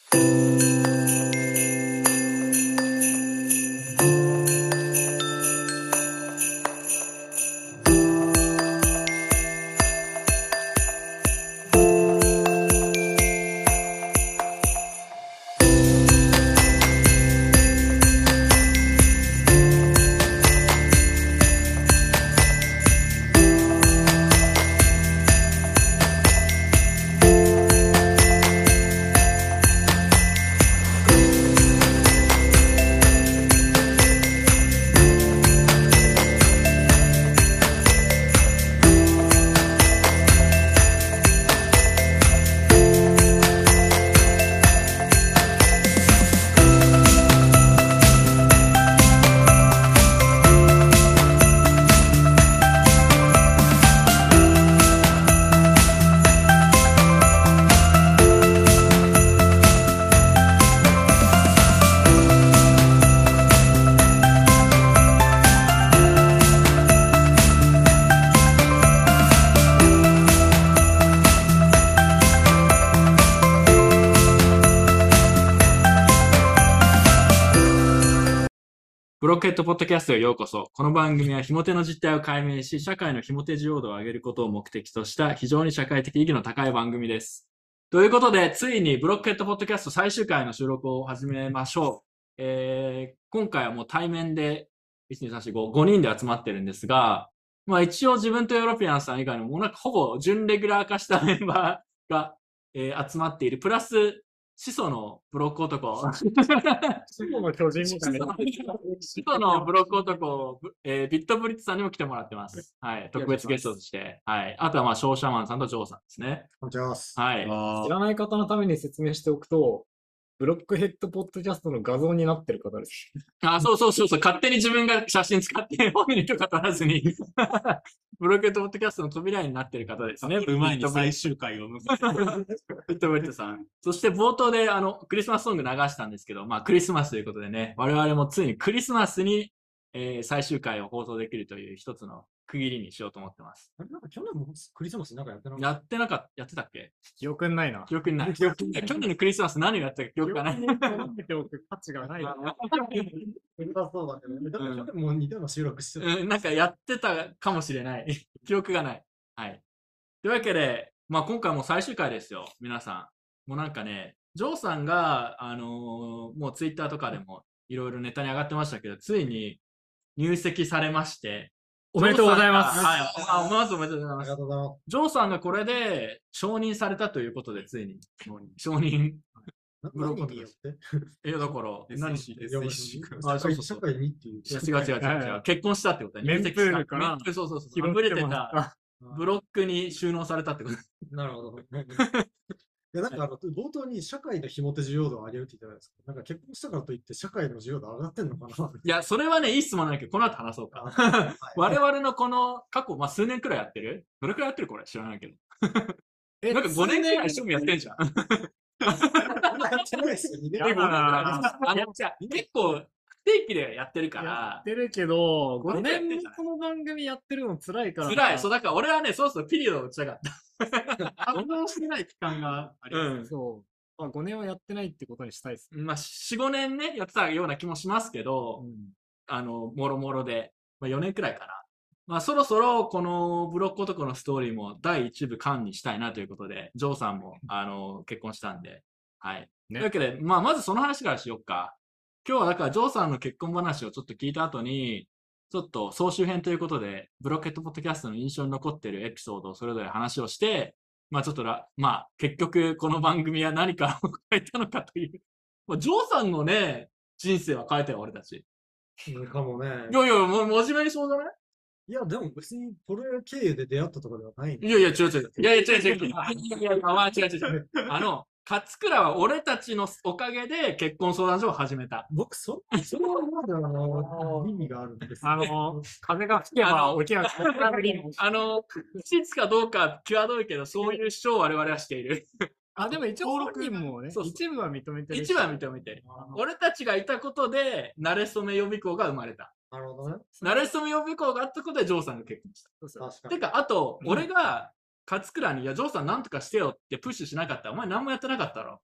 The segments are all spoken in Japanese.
ブロックヘッドポッドキャストへようこそ。この番組はひも手の実態を解明し、社会のひも手需要度を上げることを目的とした非常に社会的意義の高い番組です。ということで、ついにブロックヘッドポッドキャスト最終回の収録を始めましょう。今回はもう対面で、1、2、3、4、5人で集まってるんですが、まあ一応自分とヨーロピアンさん以外にも、なんかほぼ準レギュラー化したメンバーが、集まっている。プラス、始祖のブロック男。 始祖の巨人みたいな。 始祖のブロック男、ビットブリッツさんにも来てもらってます。はい。特別ゲストとして。はい。あとはまあ、ショーシャマンさんとジョーさんですね。 こんにちは。 はい。 知らない方のために説明しておくと、ブロックヘッドポッドキャストの画像になってる方です。 そう。勝手に自分が写真使って本人とか撮らずに、ブロックヘッドポッドキャストの扉になってる方ですね。 撮る前に最終回を迎えて。 ビットブリッツさん。そして冒頭でクリスマスソング流したんですけど、まあクリスマスということでね、我々もついにクリスマスに、最終回を放送できるという一つの区切りにしようと思ってます。 なんか去年もクリスマスなんかやってなかったやってたっけ？ 記憶にないな。 記憶にない。去年のクリスマス何をやったか記憶がない。 記憶にておく価値がないな。 そうだけどね。だから去年も似たような収録してた。 なんかやってたかもしれない。記憶がない。はい。というわけで、まあ今回も最終回ですよ。皆さん。もうなんかね、ジョーさんが、もうツイッターとかでもいろいろネタに上がってましたけど、ついに入籍されまして、 おめでとうございます。 はい。まずおめでとうございます。 ありがとうございます。 ジョーさんがこれで承認されたということで、ついに。承認。 何によってだから、 何し社会にっていう。 違う。結婚したってことだね。 メンプールからそう。 拾あぶれっててもらったたブロックに収納されたってこと。 なるほど。いや、なんか冒頭に社会のひも手需要度を上げるって言ったじゃないですか。なんか結婚したからといって社会の需要度上がってんのかな。 いや、それはね、いい質問なんだけど、この後話そうか。我々のこの過去、まあ数年くらいやってる？どれくらいやってるこれ知らないけど。なんか5年くらい一緒にやってんじゃん。 やってないですよ。 やだな結構不定期でやってるかやらっ。てるけど、5 五年年もこの番組やってるの辛いから。 辛い。そう、だから俺はね、そうピリオドを打ちたかった。 稼働してない期間があります。 そう。まあ5年はやってないってことにしたいです。 まあ4、5年ね、やってたような気もしますけど、もろもろで、まあ4年くらいかな。まあそろそろこのブロック男のストーリーも第一部完にしたいなということで、ジョーさんも結婚したんで、はい。というわけで、まあまずその話からしよっか。今日はだからジョーさんの結婚話をちょっと聞いた後に、ちょっと総集編ということで、ブロックヘッドポッドキャストの印象に残っているエピソードをそれぞれ話をして、まあちょっとまあ結局この番組は何かを変えたのかという。まあ、ジョーさんのね、人生は変えたよ、俺たち。 かもね。 いや、もう真面目にそうじゃない？ いや、でも別にこれ経由で出会ったとかではないんで。 違う。いや、違う。まあ違う。勝倉は俺たちのおかげで結婚相談所を始めた。 僕、それはまだ意味があるんですよ。風が吹けば起きなくなる。 事実かどうか際どいけど、そういう主張を我々はしている。 でも一応本人もね、一部は認めてる。 一部は認めてる。俺たちがいたことで、慣れ初め予備校が生まれた。 なるほどね。 慣れ初め予備校があったことで、ジョーさんが結婚した。 確かに。 てか、あと、俺が、勝倉に、いや、ジョーさんなんとかしてよってプッシュしなかったら、お前何もやってなかったろ。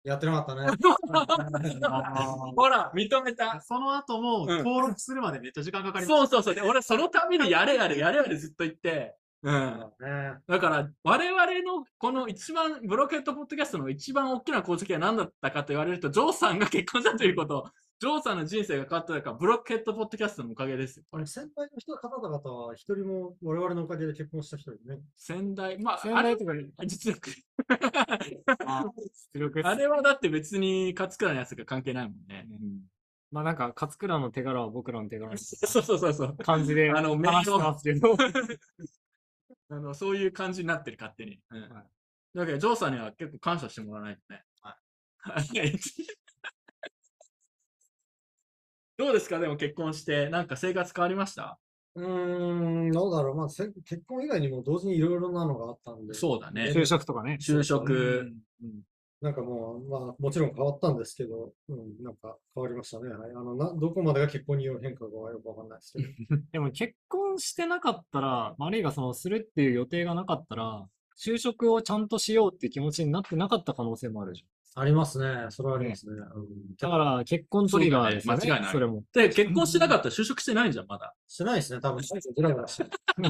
やってなかったね。 ほら、認めた。 その後もうん登録するまでめっちゃ時間かかりまそうそうそう。で、俺そのためにやれやれ、やれやれずっと言って、うん。 ねだから、我々のこの一番、ブロケットポッドキャストの一番大きな功績は何だったかと言われると、ジョーさんが結婚したということ、ジョーさんの人生が変わったのか、ブロケットポッドキャストのおかげですよ。これ先輩の方々は一人も我々のおかげで結婚した人いね。 先代、まあ、 先あれ代とかに、 実力。 出力っすあれはだって別に勝倉のやつが関係ないもんね。 まあなんか、勝倉の手柄は僕らの手柄みたいそうそうそうそう。 な感じであの話してますけど。 そういう感じになってる、勝手に。うんはいだけど、ジョーさんには結構感謝してもらわないとね。はい。どうですかでも結婚して、なんか生活変わりましたどうだろう。まあ、結婚以外にも同時にいろいろなのがあったんで。 そうだね。 就職とかね。 就職。 なんかもう、まあ、もちろん変わったんですけど、なんか変わりましたね。はい。どこまでが結婚による変化かはよくわかんないですけど。 でも結婚してなかったら、あるいはその、するっていう予定がなかったら、就職をちゃんとしようっていう気持ちになってなかった可能性もあるじありますね。それはありますね。 ゃん。だから、結婚トリガーですよね。 そうだね間違いないそれも。 で、結婚してなかったら就職してないんじゃん、まだ。 してないですね。多分、グラグラしてる。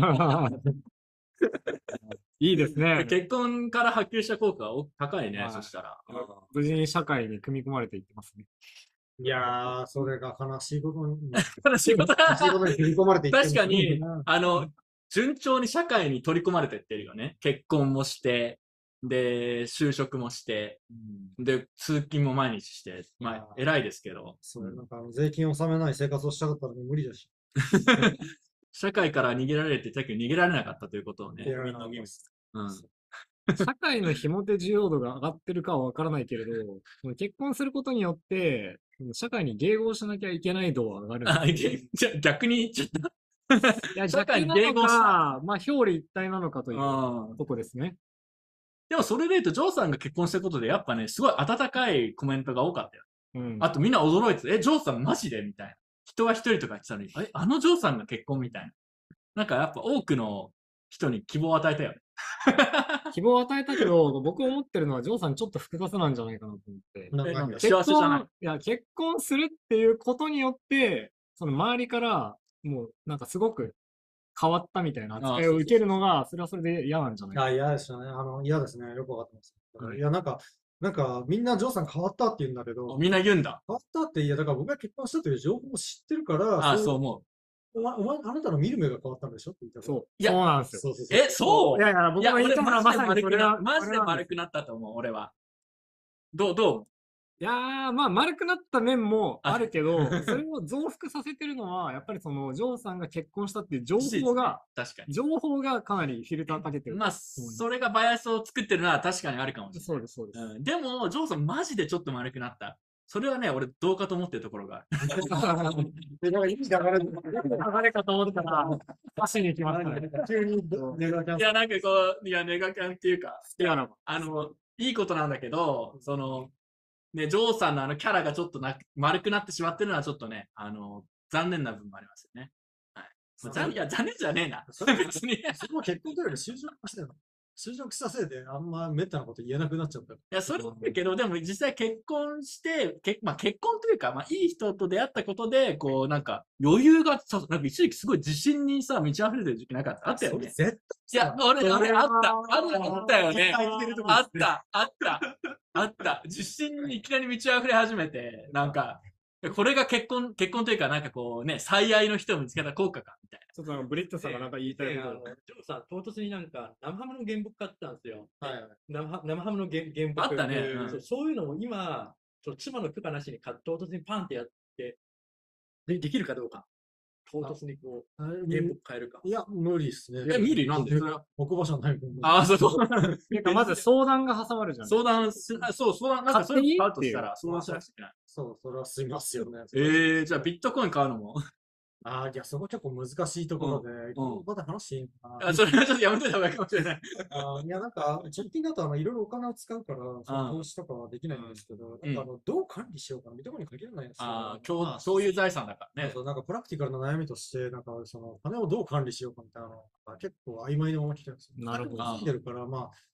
いいですね。 結婚から波及した効果は高いね、 はいそしたら。 無事に社会に組み込まれていってますね。 いやー、それが悲しいことに、 悲しいこと悲しいことに組み込まれていってる確かにな、 順調に社会に取り込まれてってるよね。結婚もして、で、就職もして、で、通勤も毎日して、まあ、偉いですけど、 そう、なんか税金を納めない生活をしたかったら無理だし。 社会から逃げられて、だけど逃げられなかったということをね。 いやみんな義務うん。 社会のひも手需要度が上がってるかはわからないけれど、結婚することによって、社会に迎合しなきゃいけない度は上がるんですあ、じゃ逆に言っちゃった。 いや、 社会に逆なの迎合した。 か、まあ、表裏一体なのかといううんとこですね。 でもそれで言うと、ジョーさんが結婚したことで、やっぱね、すごい温かいコメントが多かったよ。 うん。 あとみんな驚いてた、ジョーさんマジでみたいな。人が一人とか言ってたのに、あのジョーさんが結婚みたいな。なんかやっぱ多くの人に希望を与えたよね。 希望を与えたけど、僕思ってるのは、ジョーさんちょっと複雑なんじゃないかなと思って。 なんか幸せじゃない。 結婚するっていうことによって、その周りから、もうなんかすごく変わったみたいな扱いを受けるのが、それはそれで嫌なんじゃないか。 嫌でしたね。嫌ですね。よくわかってます。 はいいや、なんか、みんなジョーさん変わったって言うんだけど、 みんな言うんだ。 変わったって、いや、だから僕が結婚したという情報を知ってるから、 ああ、そう思う。 お前、あなたの見る目が変わったんでしょって言ったから。 そう。 いやそうなんですよ。 そうそうそう。 そういやいや、僕いや、俺が言ったのはまさにそれは、 マジでそれなんです丸くなったと思う、俺は。どういやー、まあ、丸くなった面もあるけど、それを増幅させてるのは、やっぱりその、ジョーさんが結婚したっていう情報が、 確かに。 情報がかなりフィルターかけてる。 まあ、それがバイアスを作ってるのは確かにあるかもしれない。 そうです、そうです。 うん、でも、ジョーさんマジでちょっと丸くなった。それはね、俺どうかと思ってるところがある。 で、なんかいい流れ、 流れかと思ったら、足に行きましたね。 急にネガキャンいや、なんかこう、いや、ネガキャンっていうか、 いや、 いいことなんだけど、ね、ジョーさんのキャラがちょっと丸くなってしまってるのはちょっとね、残念な部分もありますよね。はい。まあいや、残念じゃねえな。別に。 それも結婚というより就職してるの。就職したせいであんまめったなこと言えなくなっちゃった。 いや、それだけど、でも実際結婚して、まあ結婚というか、まあいい人と出会ったことで、こうなんか余裕がさ、なんか一時期すごい自信にさ、満ち溢れてる時期なかったあったよね。 絶いや、俺、あったよね。あった。自信にいきなり満ち溢れ始めて、なんか、これが結婚というか、なんかこうね、最愛の人を見つけた効果か、みたいな。 ちょっとなんかブリットさんがなんか言いたいこと。 ジョーさん、唐突になんか生ハムの原木買ったんですよ。 対。はい。 生ハムの原木。 あったねうんそういうのを今、妻の許可なしに唐突にパンってやって、できるかどうか。唐突にこう、原木変えるか。 いや、無理っすね。 見るなんでそれは置く場所ないもん。 あ、そう。 なんかまず相談が挟まるじゃん。 相談、なんかそういうの買うとしたら相談しなくちゃいけない。 そう、それはすみますよね。 じゃあビットコイン買うのも。 いや、そこ結構難しいところで、この場で話していいのかな。 それはちょっとやめといた方がいいかもしれない。 いや、なんか、直近だといろいろお金を使うから、その投資とかはできないんですけど、なんかどう管理しようかな、見たことに限らないんですよ。 そういう財産だからね。 そう、なんかプラクティカルな悩みとして、なんか金をどう管理しようかみたいなのが結構曖昧なまま来てるんですよ。 なるほど住んでるから、まあ、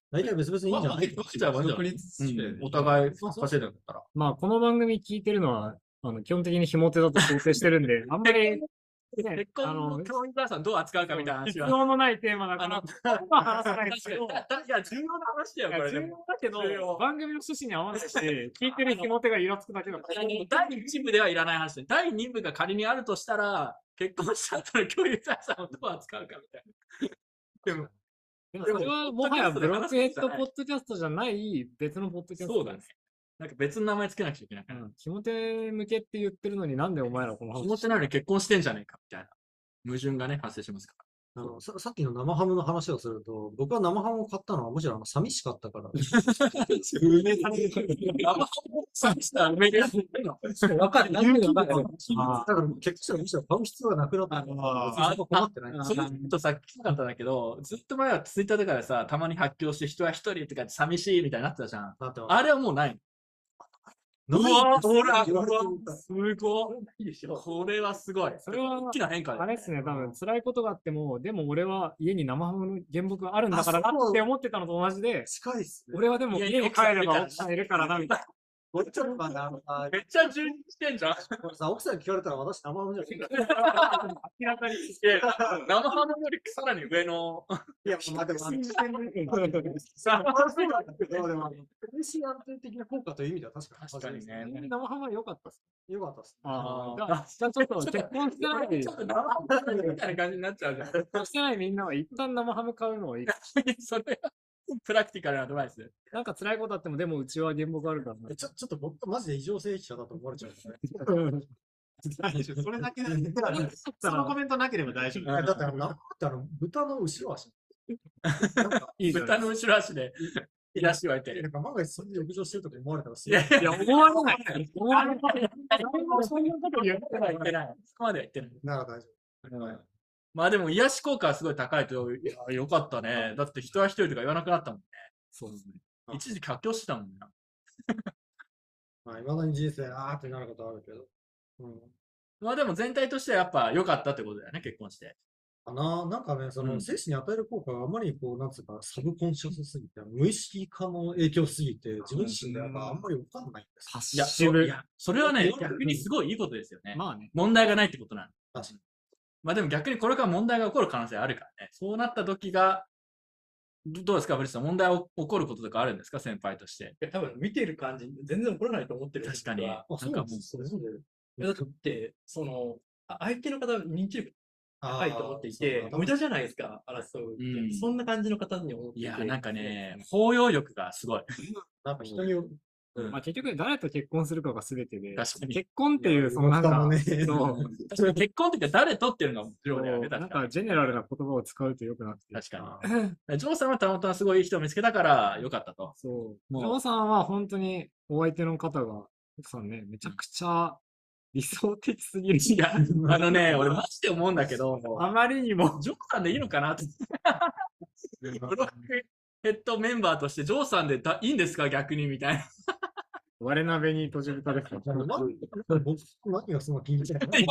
大体別々にいいんじゃない分けちゃえばいいんじゃない独立してお互い稼いでんだったら。 まあ、この番組聞いてるのは、基本的にひも手だと想定してるんで、あんまり、 結婚の教員さんどう扱うかみたいな話必は。 要のないテーマだから、話さないですけど、 確かに。いや、重要な話だよ、これで重要も。 だけど重要、 番組の趣旨に合わないし、聞いてるひも手がイラつくだけだから。 第1部ではいらない話で、第2部が仮にあるとしたら、結婚した後の教員さんをどう扱うかみたいな。でも、 でもそれはもはやブロックヘッドポッドキャストじゃない別のポッドキャスト。 そうだね。なんか別の名前つけなくちゃいけないから。 ひも手向けって言ってるのになんでお前らこの話気持ちないのに結婚してんじゃねえかみたいな矛盾がね、発生しますかさっきの生ハムの話をすると、僕は生ハムを買ったのはむしろ寂しかったから。 梅さんで、寂しさ梅でやってるの。 わかる。なんでわかる。 だから結婚したらむしろ買う必要がなくなったから、別にそこ困ってない。 それとさ、聞きたかったんだけど、ずっと前はツイッターとかでさ、たまに発狂して人は一人とか寂しいみたいになってたじゃん。 だってあれはもうない。うないわほら、 言われてうわすごい。これはすごい。 それは大きな変化だよね。 あれっすね、多分辛いことがあっても、でも俺は家に生ハムの原木があるんだからなって思ってたのと同じで、 近いっすね。 俺はでも家に帰れば奥さんいるからな、みたいな。 俺ちょっと待ってめっちゃ充実してんじゃん。 これさ、奥さんに聞かれたら私生ハムじゃないか。 明らかに。 いや生ハムよりさらに上の。 いや、まあでも、 さでも、嬉しい安定的な効果という意味では確かに。 確かにね。 生ハムは良かったっす。 よかったっす。 ああ。じゃあちょっと結婚してない、 ちょっと生ハムみたいな感じになっちゃうじゃん。 結婚してないみんなは一旦生ハム買うのはいい。 それはプラクティカルなアドバイス。 なんか辛いことあっても、でもうちは原木あるからな。 ちょっと僕、マジで異常性者だと思われちゃうね。 それだけだったら、そのコメントなければ大丈夫。 だって生って豚の後ろ足。なんか、 いいじゃん。 豚の後ろ足で、いらっしゃいてる。 なんか万が一それで浴場してるとか思われたらすいやいやいや、思われない。思われない。 そんなこと言ってはいけない。そこまでは言ってない。 なら大丈まあでも癒し効果はすごい高いと、いや、よかったね。だって人は一人とか言わなくなったもんね。 そうですね。 一時活況してたもんな。 夫。まあ、未だに人生、あーってなることあるけど。 まあでも全体としてはやっぱ良かったってことだよね、結婚して。 なんかね、 うん精子に与える効果があまりこう、なんつうか、サブコンシャスすぎて、無意識化の影響すぎて、自分自身でやっぱあんまりわかんないんですよ。 いや、いやそれはね、逆にすごいいいことですよね。 まあね。 問題がないってことなの。 確かに。 まあでも逆にこれから問題が起こる可能性あるからね。そうなった時が、どうですか、ブリスさん。問題起こることとかあるんですか、先輩として。 いや多分見てる感じ、全然怒らないと思ってる。 確かに。 僕はあ、そうなんです。それぞれ。 いやだって、相手の方、認知力高いと思っていて、無無駄じゃないですか、争うって。 うんそんな感じの方に思っていて。 いや、なんかね、包容力がすごい。 なんか人による。 まあ結局誰と結婚するかが全てで、 確かに結婚っていう、そのなんか、 ね、 そう確かに結婚って言って誰とっていうのが重要だよね、 なん確かかジェネラルな言葉を使うと良くなくて。 確かに。ジョーさんはたまたますごいいい人を見つけたから良かったと。 そう。 もうジョーさんは本当にお相手の方が、奥さんね、めちゃくちゃ理想的すぎる。 いや、俺マジで思うんだけど、 あまりにも。 ジョーさんでいいのかなって。ブロックヘッドメンバーとしてジョーさんでいいんですか逆にみたいな。 我鍋に閉じるたですか。 僕、何がその気に入ってない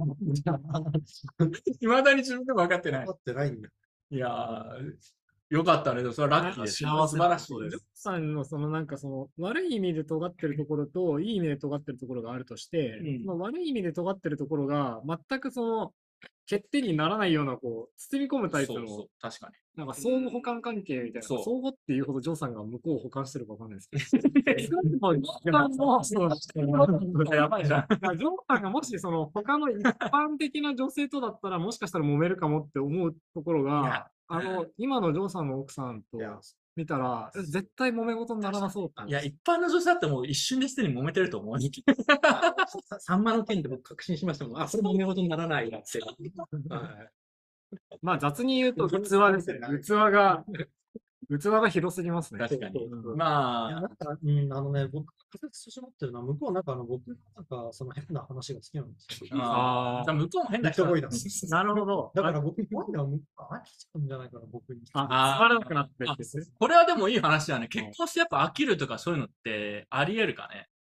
いまだに自分でも分かってない分か。ってないんだよ。 いやー、よかったね。でもそれはラッキーです。 幸せ素晴らしいジョーです。 さんの悪い意味で尖ってるところと、いい意味で尖ってるところがあるとして、 うんその悪い意味で尖ってるところが、全く欠点にならないような、包み込むタイプの、 そう、確かに。 なんか相互補完関係みたいな、 そう相互っていうほどジョーさんが向こうを補完してるかわかんないですけど。もうジョーさんも、 やばいじゃん。 ジョーさんがもし他の一般的な女性とだったらもしかしたら揉めるかもって思うところいやが、今のジョーさんの奥さんといや、 見たら、絶対揉め事にならなそうって。 いや、一般の女性だってもう一瞬ですでに揉めてると思う。 サンマの件で僕確信しましたもん。あ、これ揉め事にならないなって。はいまあ雑に言うと器ですね。器が広すぎますね。 確かに。 うんいや、 まあ、 なんか、僕、仮説として持ってるのは、向こうなんか僕のなんか、その変な話が好きなんですよ。 あー向こうも変な人めっちゃ多いななるほど。 だから僕、怖いのは向こうが飽きちゃうんじゃないかな、僕に。 あ、つまらなくなってって。 これはでもいい話だね。結婚してやっぱ飽きるとかそういうのってあり得るかね。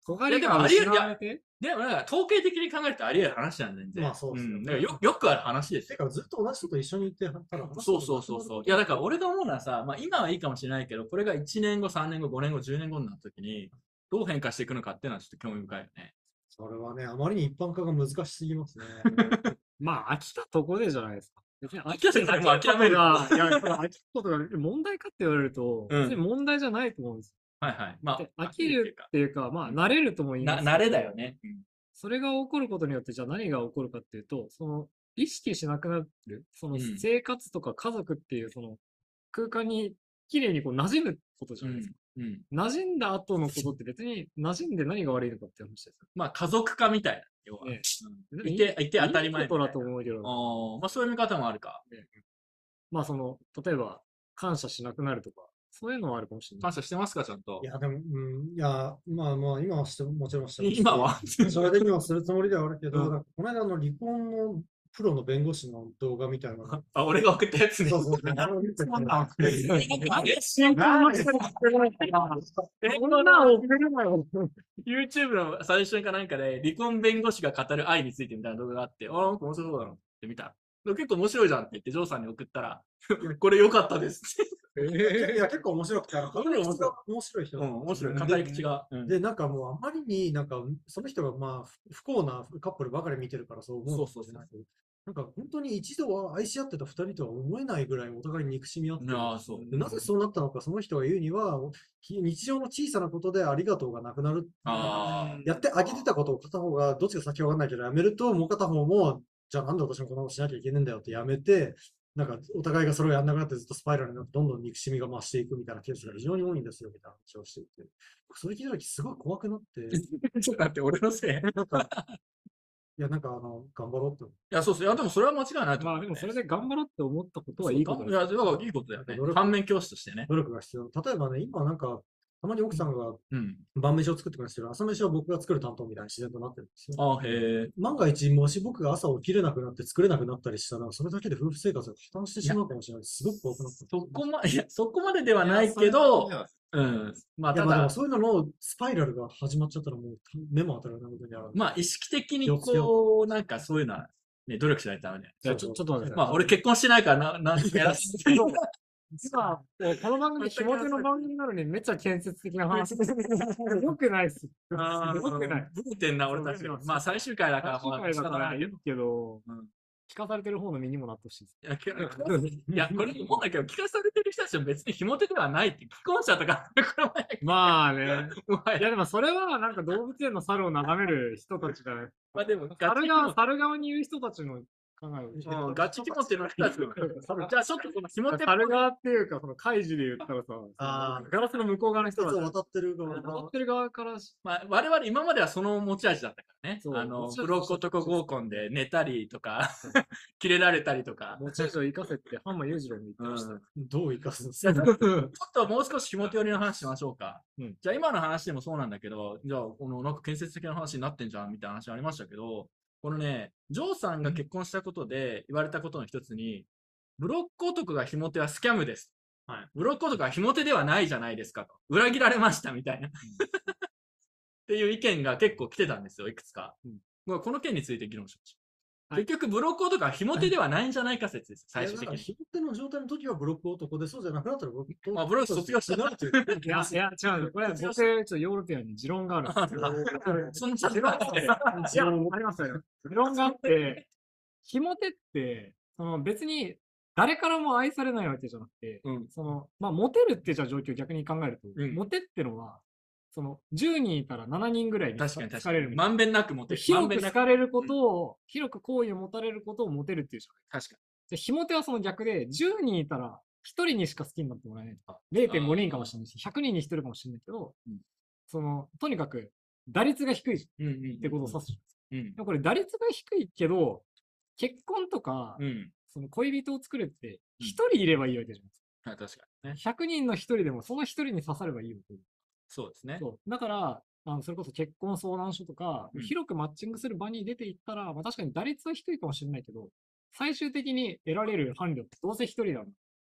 小狩りが失われて、 でもなんか統計的に考えるとあり得る話なんだよ、全然。 まあそうですよねだからよくある話ですよ。 てか、ずっと同じ人と一緒にいて、ただそうそうそうそう。いや、だから俺が思うのはさ、まあ今はいいかもしれないけど、これが1年後、3年後、5年後、10年後になった時に、どう変化していくのかっていうのはちょっと興味深いよね。 それはね、あまりに一般化が難しすぎますね。 まあ飽きたとこでじゃないですか。別に飽きたとこでもう諦める飽きることが、いや、その飽きることが問題かって言われると、 うん別に問題じゃないと思うんですよ。 はいはい。まであ、 飽きるっていうか、まあ慣れるとも言いますけど慣れだよね。 それが起こることによって、じゃあ何が起こるかっていうと、その、意識しなくなる、そのうん生活とか家族っていう、その空間に綺麗にこう馴染むことじゃないですか。 うん。 馴染んだ後のことって別に馴染んで何が悪いのかって話ですまあ家族化みたいな。要は。 ねうんいて当たり前いいことだと思うけど、 まあそういう見方もあるか。 まあその、例えば、感謝しなくなるとか、そういうのはあるかもしれない。 感謝してますか、ちゃんとい。や、でも、いや、まあまあ、今はして、もちろんしてますし今はそれで今はするつもりではあるけど、 うんなんかこの間離婚のプロの弁護士の動画みたいなのが。 あ、俺が送ったやつね。 そうそうそう。あれを見てて新婚の人が送れないから、そんな送れないよ。 YouTube の最初かなんかで、離婚弁護士が語る愛についてみたいな動画があって、なんか面白そうだなって見た。結構面白いじゃんって言って、ジョーさんに送ったら、これ良かったですって。 いや、結構面白くて、語り口が面白い人うん、面白い。 で語り口が。うんで、なんかもうあまりになんか、その人がまあ、不幸なカップルばかり見てるからそう思うかもしれないけど。なんか本当に一度は愛し合ってた二人とは思えないぐらいお互いに憎しみ合ってる。 ああ、そう。 でなぜそうなったのか、その人が言うには、日常の小さなことでありがとうがなくなる。 あやってあげてたことを片方がどっちが先かわかんないけどやめると、もう片方も、じゃあなんで私もこんなことしなきゃいけないんだよってやめて、なんかお互いがそれをやんなくなってずっとスパイラルになってどんどん憎しみが増していくみたいなケースが非常に多いんですよみたいな話をしていて。それ聞いたときすごい怖くなって、 あ。ちょっと待って、俺のせい。いなんか、いやなんか頑張ろうって思や、そうそう。いや、でもそれは間違いないと思う、 まあでもそれで頑張ろうって思ったことはいいこといや、だからいいことだよね。反面教師としてね。 努力が必要。例えばね、今なんか、たまに奥さんがうん。 晩飯を作ってくれるんですけど、朝飯は僕が作る担当みたいに自然となってるんですよ。 あへえ。 万が一、もし僕が朝起きれなくなって作れなくなったりしたら、それだけで夫婦生活が破綻してしまうかもしれない。すごく怖くなった。 そこまでではないけど、うん。まあ、 いや、 ただ、 まあでもそういうののスパイラルが始まっちゃったらもう目も当たらないことになる。 まあ、意識的にこう、なんかそういうのは、ね、努力しないとダメだよ。 じゃあちょっと待ってください。 まあ、俺結婚してないからやらせて。 今、この番組、ひも手の番組なのにめっちゃ建設的な話。よくないっす。 あーよくない。 ブレてんな、俺たちは。まあ、最終回だから、 最終回だからいいけど、 うん聞かされてる方の身にもなってほしいです。 いや、これもだけど、聞かされてる人たちも別に紐手ではないって、既婚者とか、これもまあね。 もはいや、 やでもそれはなんか動物園の猿を眺める人たちが、 まあでも、 猿側にいる人たちの考えを。 ガチ気持ちの人たちも。じゃあちょっとこの紐手猿側っていうか、その怪獣で言ったらさ、 あーガラスの向こう側の人一つたち。 渡ってる側渡ってる側からし、 まあ、我々今まではその持ち味だったからね。 そう持ち味ブロック男合コンで寝たりとか、キレられたりとか。 持ち味を生かせって、ハンマー裕次郎に言ってました。 どう生かすんですちょかっともう少し紐手寄りの話しましょうか。 うんじゃあ今の話でもそうなんだけど、じゃあこのなんか建設的な話になってんじゃんみたいな話ありましたけど、このね、ジョーさんが結婚したことで言われたことの一つに、ブロック男が紐手はスキャムです。 はい。 ブロック男は紐手ではないじゃないですかと。裏切られましたみたいな。っていう意見が結構来てたんですよ、いくつか。まあこの件について議論しましょう。 はい結局、ブロック男は紐手ではないんじゃないか説です、最終的に。 ひも手の状態の時はブロック男で、そうじゃなくなったらブロック男。 まあブロック卒業したなるという。 いや、違う。これは僕、ちょっとヨーロピアンに持論があるんですよ。 その写真があって。 いや、ありますよ。持論があって、ひも手って、別に誰からも愛されないわけじゃなくて、 うんまあ、モテるってじゃあ状況を逆に考えると、 うんモテってのは、10人いたら7人ぐらいに確かに好かれるみたいな。 まんべんなくモテる。 広く好かれるこうんとを、広く好意を持たれることをモテるっていうじゃない。 確かで、ひも手はその逆で、10人いたら、1人にしか好きになってもらえないとか、0.5人かもしれないし、100人に1人かもしれないけど、 うんとにかく、打率が低いに。 ってことを指すじゃないですか。 うん。 でもこれ打率が低いけど、結婚とか、 うん。 その恋人を作るって、1人いればいいわけじゃないですか。 確かにね。 100人の1人でも、その1人に刺さればいいわけ。 そうですね。 そう。だから、それこそ結婚相談所とか、 うん広くマッチングする場に出ていったら、まあ確かに打率は低いかもしれないけど、最終的に得られる伴侶ってどうせ1人だもん。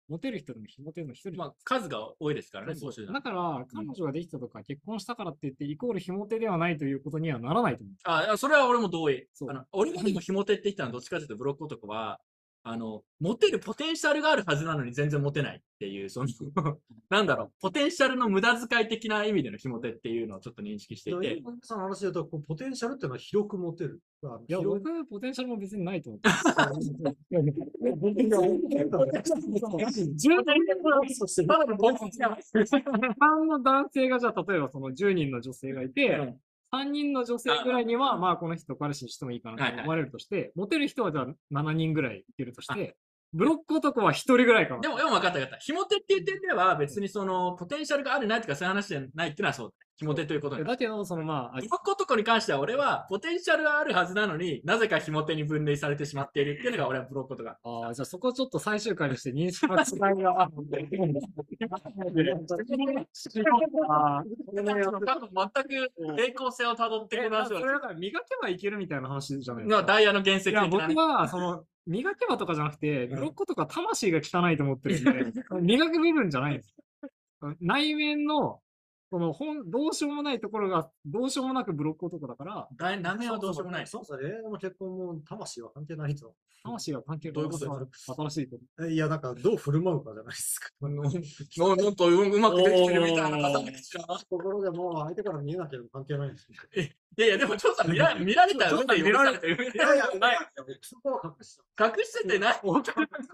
モテる人でもひもてるの一人。 まあ、数が多いですからね、 そう募集団だから、彼女ができたとか結婚したからって言って、イコールひも手ではないということにはならないと思う。 あ、それは俺も同意。 そう俺がでもひも手って言ったのはどっちかというとブロック男は、モテるポテンシャルがあるはずなのに全然モテないっていう、なんだろう、ポテンシャルの無駄遣い的な意味でのひも手っていうのをちょっと認識していて。 今さんの話で言うと、こうポテンシャルっていうのは広く持てる。 いや、 広僕、ポテンシャルも別にないと思って。一般の男性が、じゃあ、例えばその10人の女性がいて、3人の女性ぐらいには、まあ、この人彼氏にしてもいいかなと思われるとして、モテる人はじゃあ7人ぐらいいけるとして、ブロック男は1人ぐらいかな。 でも分かった分かった。ひも手っていう点では別にポテンシャルがあるないとかそういう話じゃないっていうのはそうだ。ひも手ということに。 だけど、まあ、 ブロック男に関しては俺はポテンシャルがあるはずなのになぜかひも手に分類されてしまっているっていうのが俺はブロック男が。 ああ、じゃあそこちょっと最終回にして認識の違いがあるんで。 多分全く平行性をたどってこの話それだから磨けばいけるみたいな話じゃないですか。 ダイヤの原石的いや、 なね。 僕は、磨けばとかじゃなくて、ブロックとか魂が汚いと思ってるんで、磨く部分じゃないんです。内面の、どうしようもないところが、どうしようもなくブロック男だから、 内面はどうしようもない。 そうそう、恋愛も結婚も魂は関係ないと。 魂が関係どういうこと新しいこと。 いや、なんか、どう振る舞うかじゃないですか。 なんかうまくできてるみたいな方がところでも、相手から見えなければ関係ないんですよ。 いやいや、でも、調査見られた上で許されてる。 いやいや、ない。そこは隠した。 隠しててない。 僕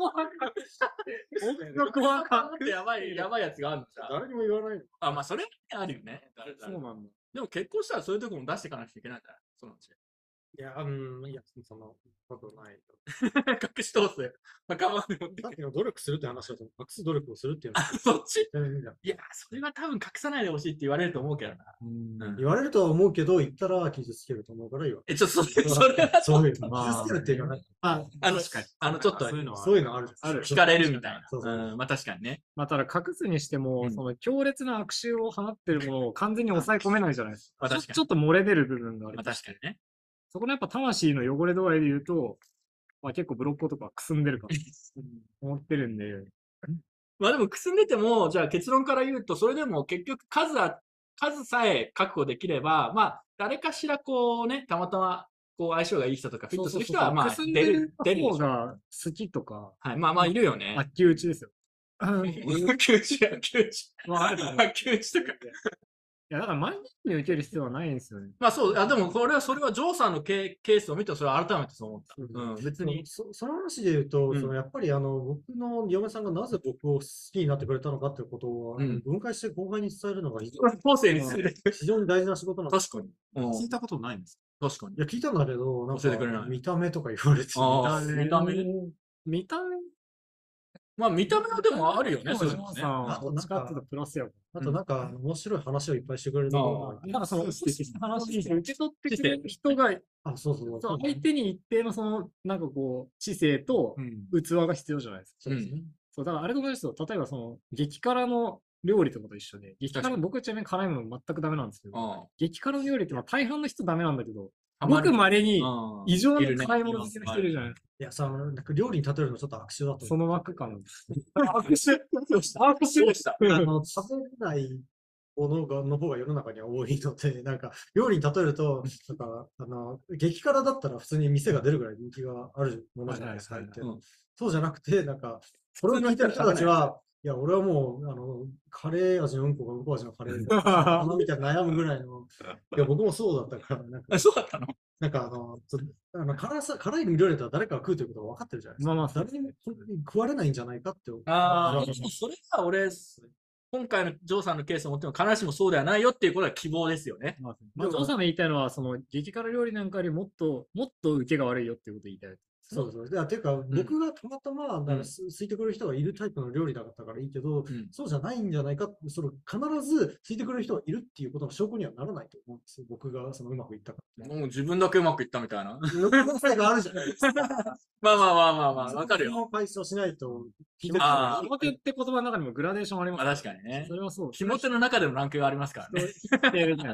の子はやばいやつがあるのさ。 誰にも言わないの。 あ、まあ、それあるよね。 そうなんだ。 でも結婚したらそういうとこも出していかなきゃいけないんじゃないそうなんですよ。 いや、いや、そんなことない。 隠し通すよ。仲間で持ってさっきの努力するって話だと、隠す努力をするっていうのはそっち全然いいじゃん。 いや、それは多分隠さないでほしいって言われると思うけどな。 言われるとは思うけど、言ったら傷つけると思うから言わそれはそういうの。 まあ傷つけるっていうのはね、 ちょっと、 そういうのはそういうのあるじゃん。 ある惹かれるみたいな。 そうそうまあ確かにね。 まあ、ただ隠すにしても、 うん強烈な悪臭を放ってるものを完全に抑え込めないじゃないですか。 まあ確かにちょっと漏れ出る部分がある。 まあ確かにね。 そこのやっぱ魂の汚れ度合いで言うと、まあ結構ブロックとかくすんでるかと思ってるんで、 まあでもくすんでても、じゃあ結論から言うと、それでも結局数さえ確保できれば、まあ誰かしらこうね、たまたまこう相性がいい人とかフィットする人はまあくすん出でるるでしょ。 方が好きとか、 はい。まあいるよね。 あっき打ちですよ。 休止。 まああると思う休止とか。 いや、だから毎日に受ける必要はないんですよね。 まあそう、でもそれはジョーさんのケースを見て、それは改めてそう思った。うん、別に。 その話で言うと、 うんやっぱり僕の嫁さんがなぜ僕を好きになってくれたのかっていうことを、 うん分解して後輩に伝えるのが後世にする。 非常に大事な仕事なんです。 確かに。 聞いたことないんです。 確かにい。や、聞いたんだけど、なん教えてくれないか、見た目とか言われて、 ああ、見た目見た目まあ見た目はでもあるよね、 ジョそういうのね。 ーさんはどっちかっていうとプラスやもん。 あとなんか、面白い話をいっぱいしてくれるところがだから話に受け取ってくれる人が、 あ、そうそうそう相手に一定のなんか知性とうん。 器が必要じゃないですか。 そうですね。 そう、だからあれと同じですよ。例えば激辛の料理とかと一緒で、激辛の僕ちなみに辛いもの全くダメなんですけど、 あ激辛の料理って大半の人ダメなんだけど、 あごく稀にうん異常にいるね辛いもの好きな人いるじゃないですか。 いや、なんか料理に例えるのちょっと悪臭だと思う。 その枠感。 握手どうしたどうした食べないものの方が世の中には多いので、なんか、料理に例えると、なんか、激辛だったら普通に店が出るぐらい人気があるものじゃないですか、 はいはいはいってそうじゃなくて、なんか、これを聞いてる人たちは、いや、俺はもう、カレー味のうんこがうんこ味のカレーで、みたいな悩むぐらいの、いや、僕もそうだったから、なんか、 そうだったのなんか辛い料理だったら誰かが食うということが分かってるじゃないですか。 まあまあ誰にも食われないんじゃないかって。 ああ、それは俺、今回のジョーさんのケースを持っても必ずしもそうではないよっていうことは希望ですよね。 まあ、ジョーさんの言いたいのは、激辛料理なんかよりもっと受けが悪いよっていうことを言いたい。 そうそう。ていうか、僕がたまたま、空いてくれる人がいるタイプの料理だったからいいけど、そうじゃないんじゃないかって、必ず空いてくれる人がいるっていうことの証拠にはならないと思うんですよ。僕がうまくいったかもう自分だけうまくいったみたいな。 ら。可能性があるじゃないですか。 まあ、わかるよ。 その解消しないと、 あひも手って言葉の中にもグラデーションありますまあ確かにねそ。れはそう。 気持ちの中でもランクがありますからね。 否定できない。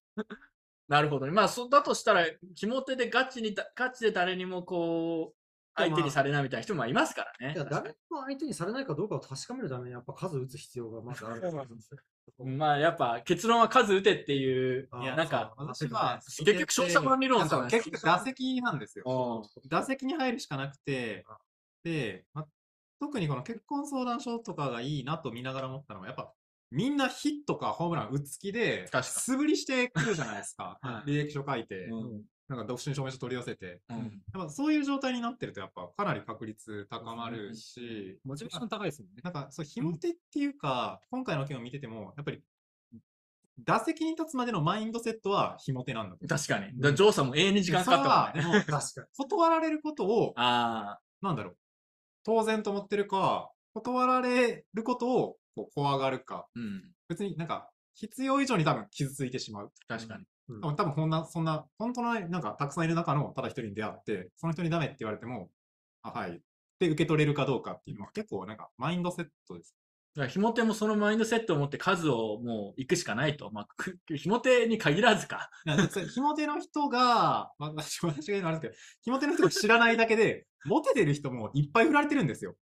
なるほどね。まあ、だとしたら、気持ちでガチで誰にもこう、 相手にされないみたいな人もいますからね。 いや、誰も相手にされないかどうかを確かめるために、やっぱ数打つ必要がまずある。 まあやっぱ結論は数打てっていう、 いやなんか、 私は、 結局勝者の理論さ、 結局打席なんですよ。打席に入るしかなくて、で、特にこの結婚相談所とかがいいなと見ながら思ったのは、やっぱ、みんなヒットかホームラン打つ気で、素振りしてくるじゃないですか。履歴書書いて、なんか独身証明書取り寄せて。やっぱそういう状態になってると、やっぱかなり確率高まるし、 モチベーション高いですもんね。 なんか、そう、ひも手っていうか、今回の件を見てても、やっぱり、打席に立つまでのマインドセットはひも手なんだと。 確かに。ジョーさんも永遠に時間かかったもんね。 でも、断られることを、なんだろう、当然と思ってるか、断られることをこう怖がるか。別になんか、必要以上に多分傷ついてしまう。 確かに。 多分そんな、本当のなんかたくさんいる中のただ一人に出会って、その人にダメって言われても、はい。って受け取れるかどうかっていうのは結構なんかマインドセットです。 だからひも手もそのマインドセットを持って数をもう行くしかないと。まあ、ひも手に限らずか。 ひも手の人が、私が言うのあるんですけど、ひも手の人が知らないだけで、モテてる人もいっぱい振られてるんですよ。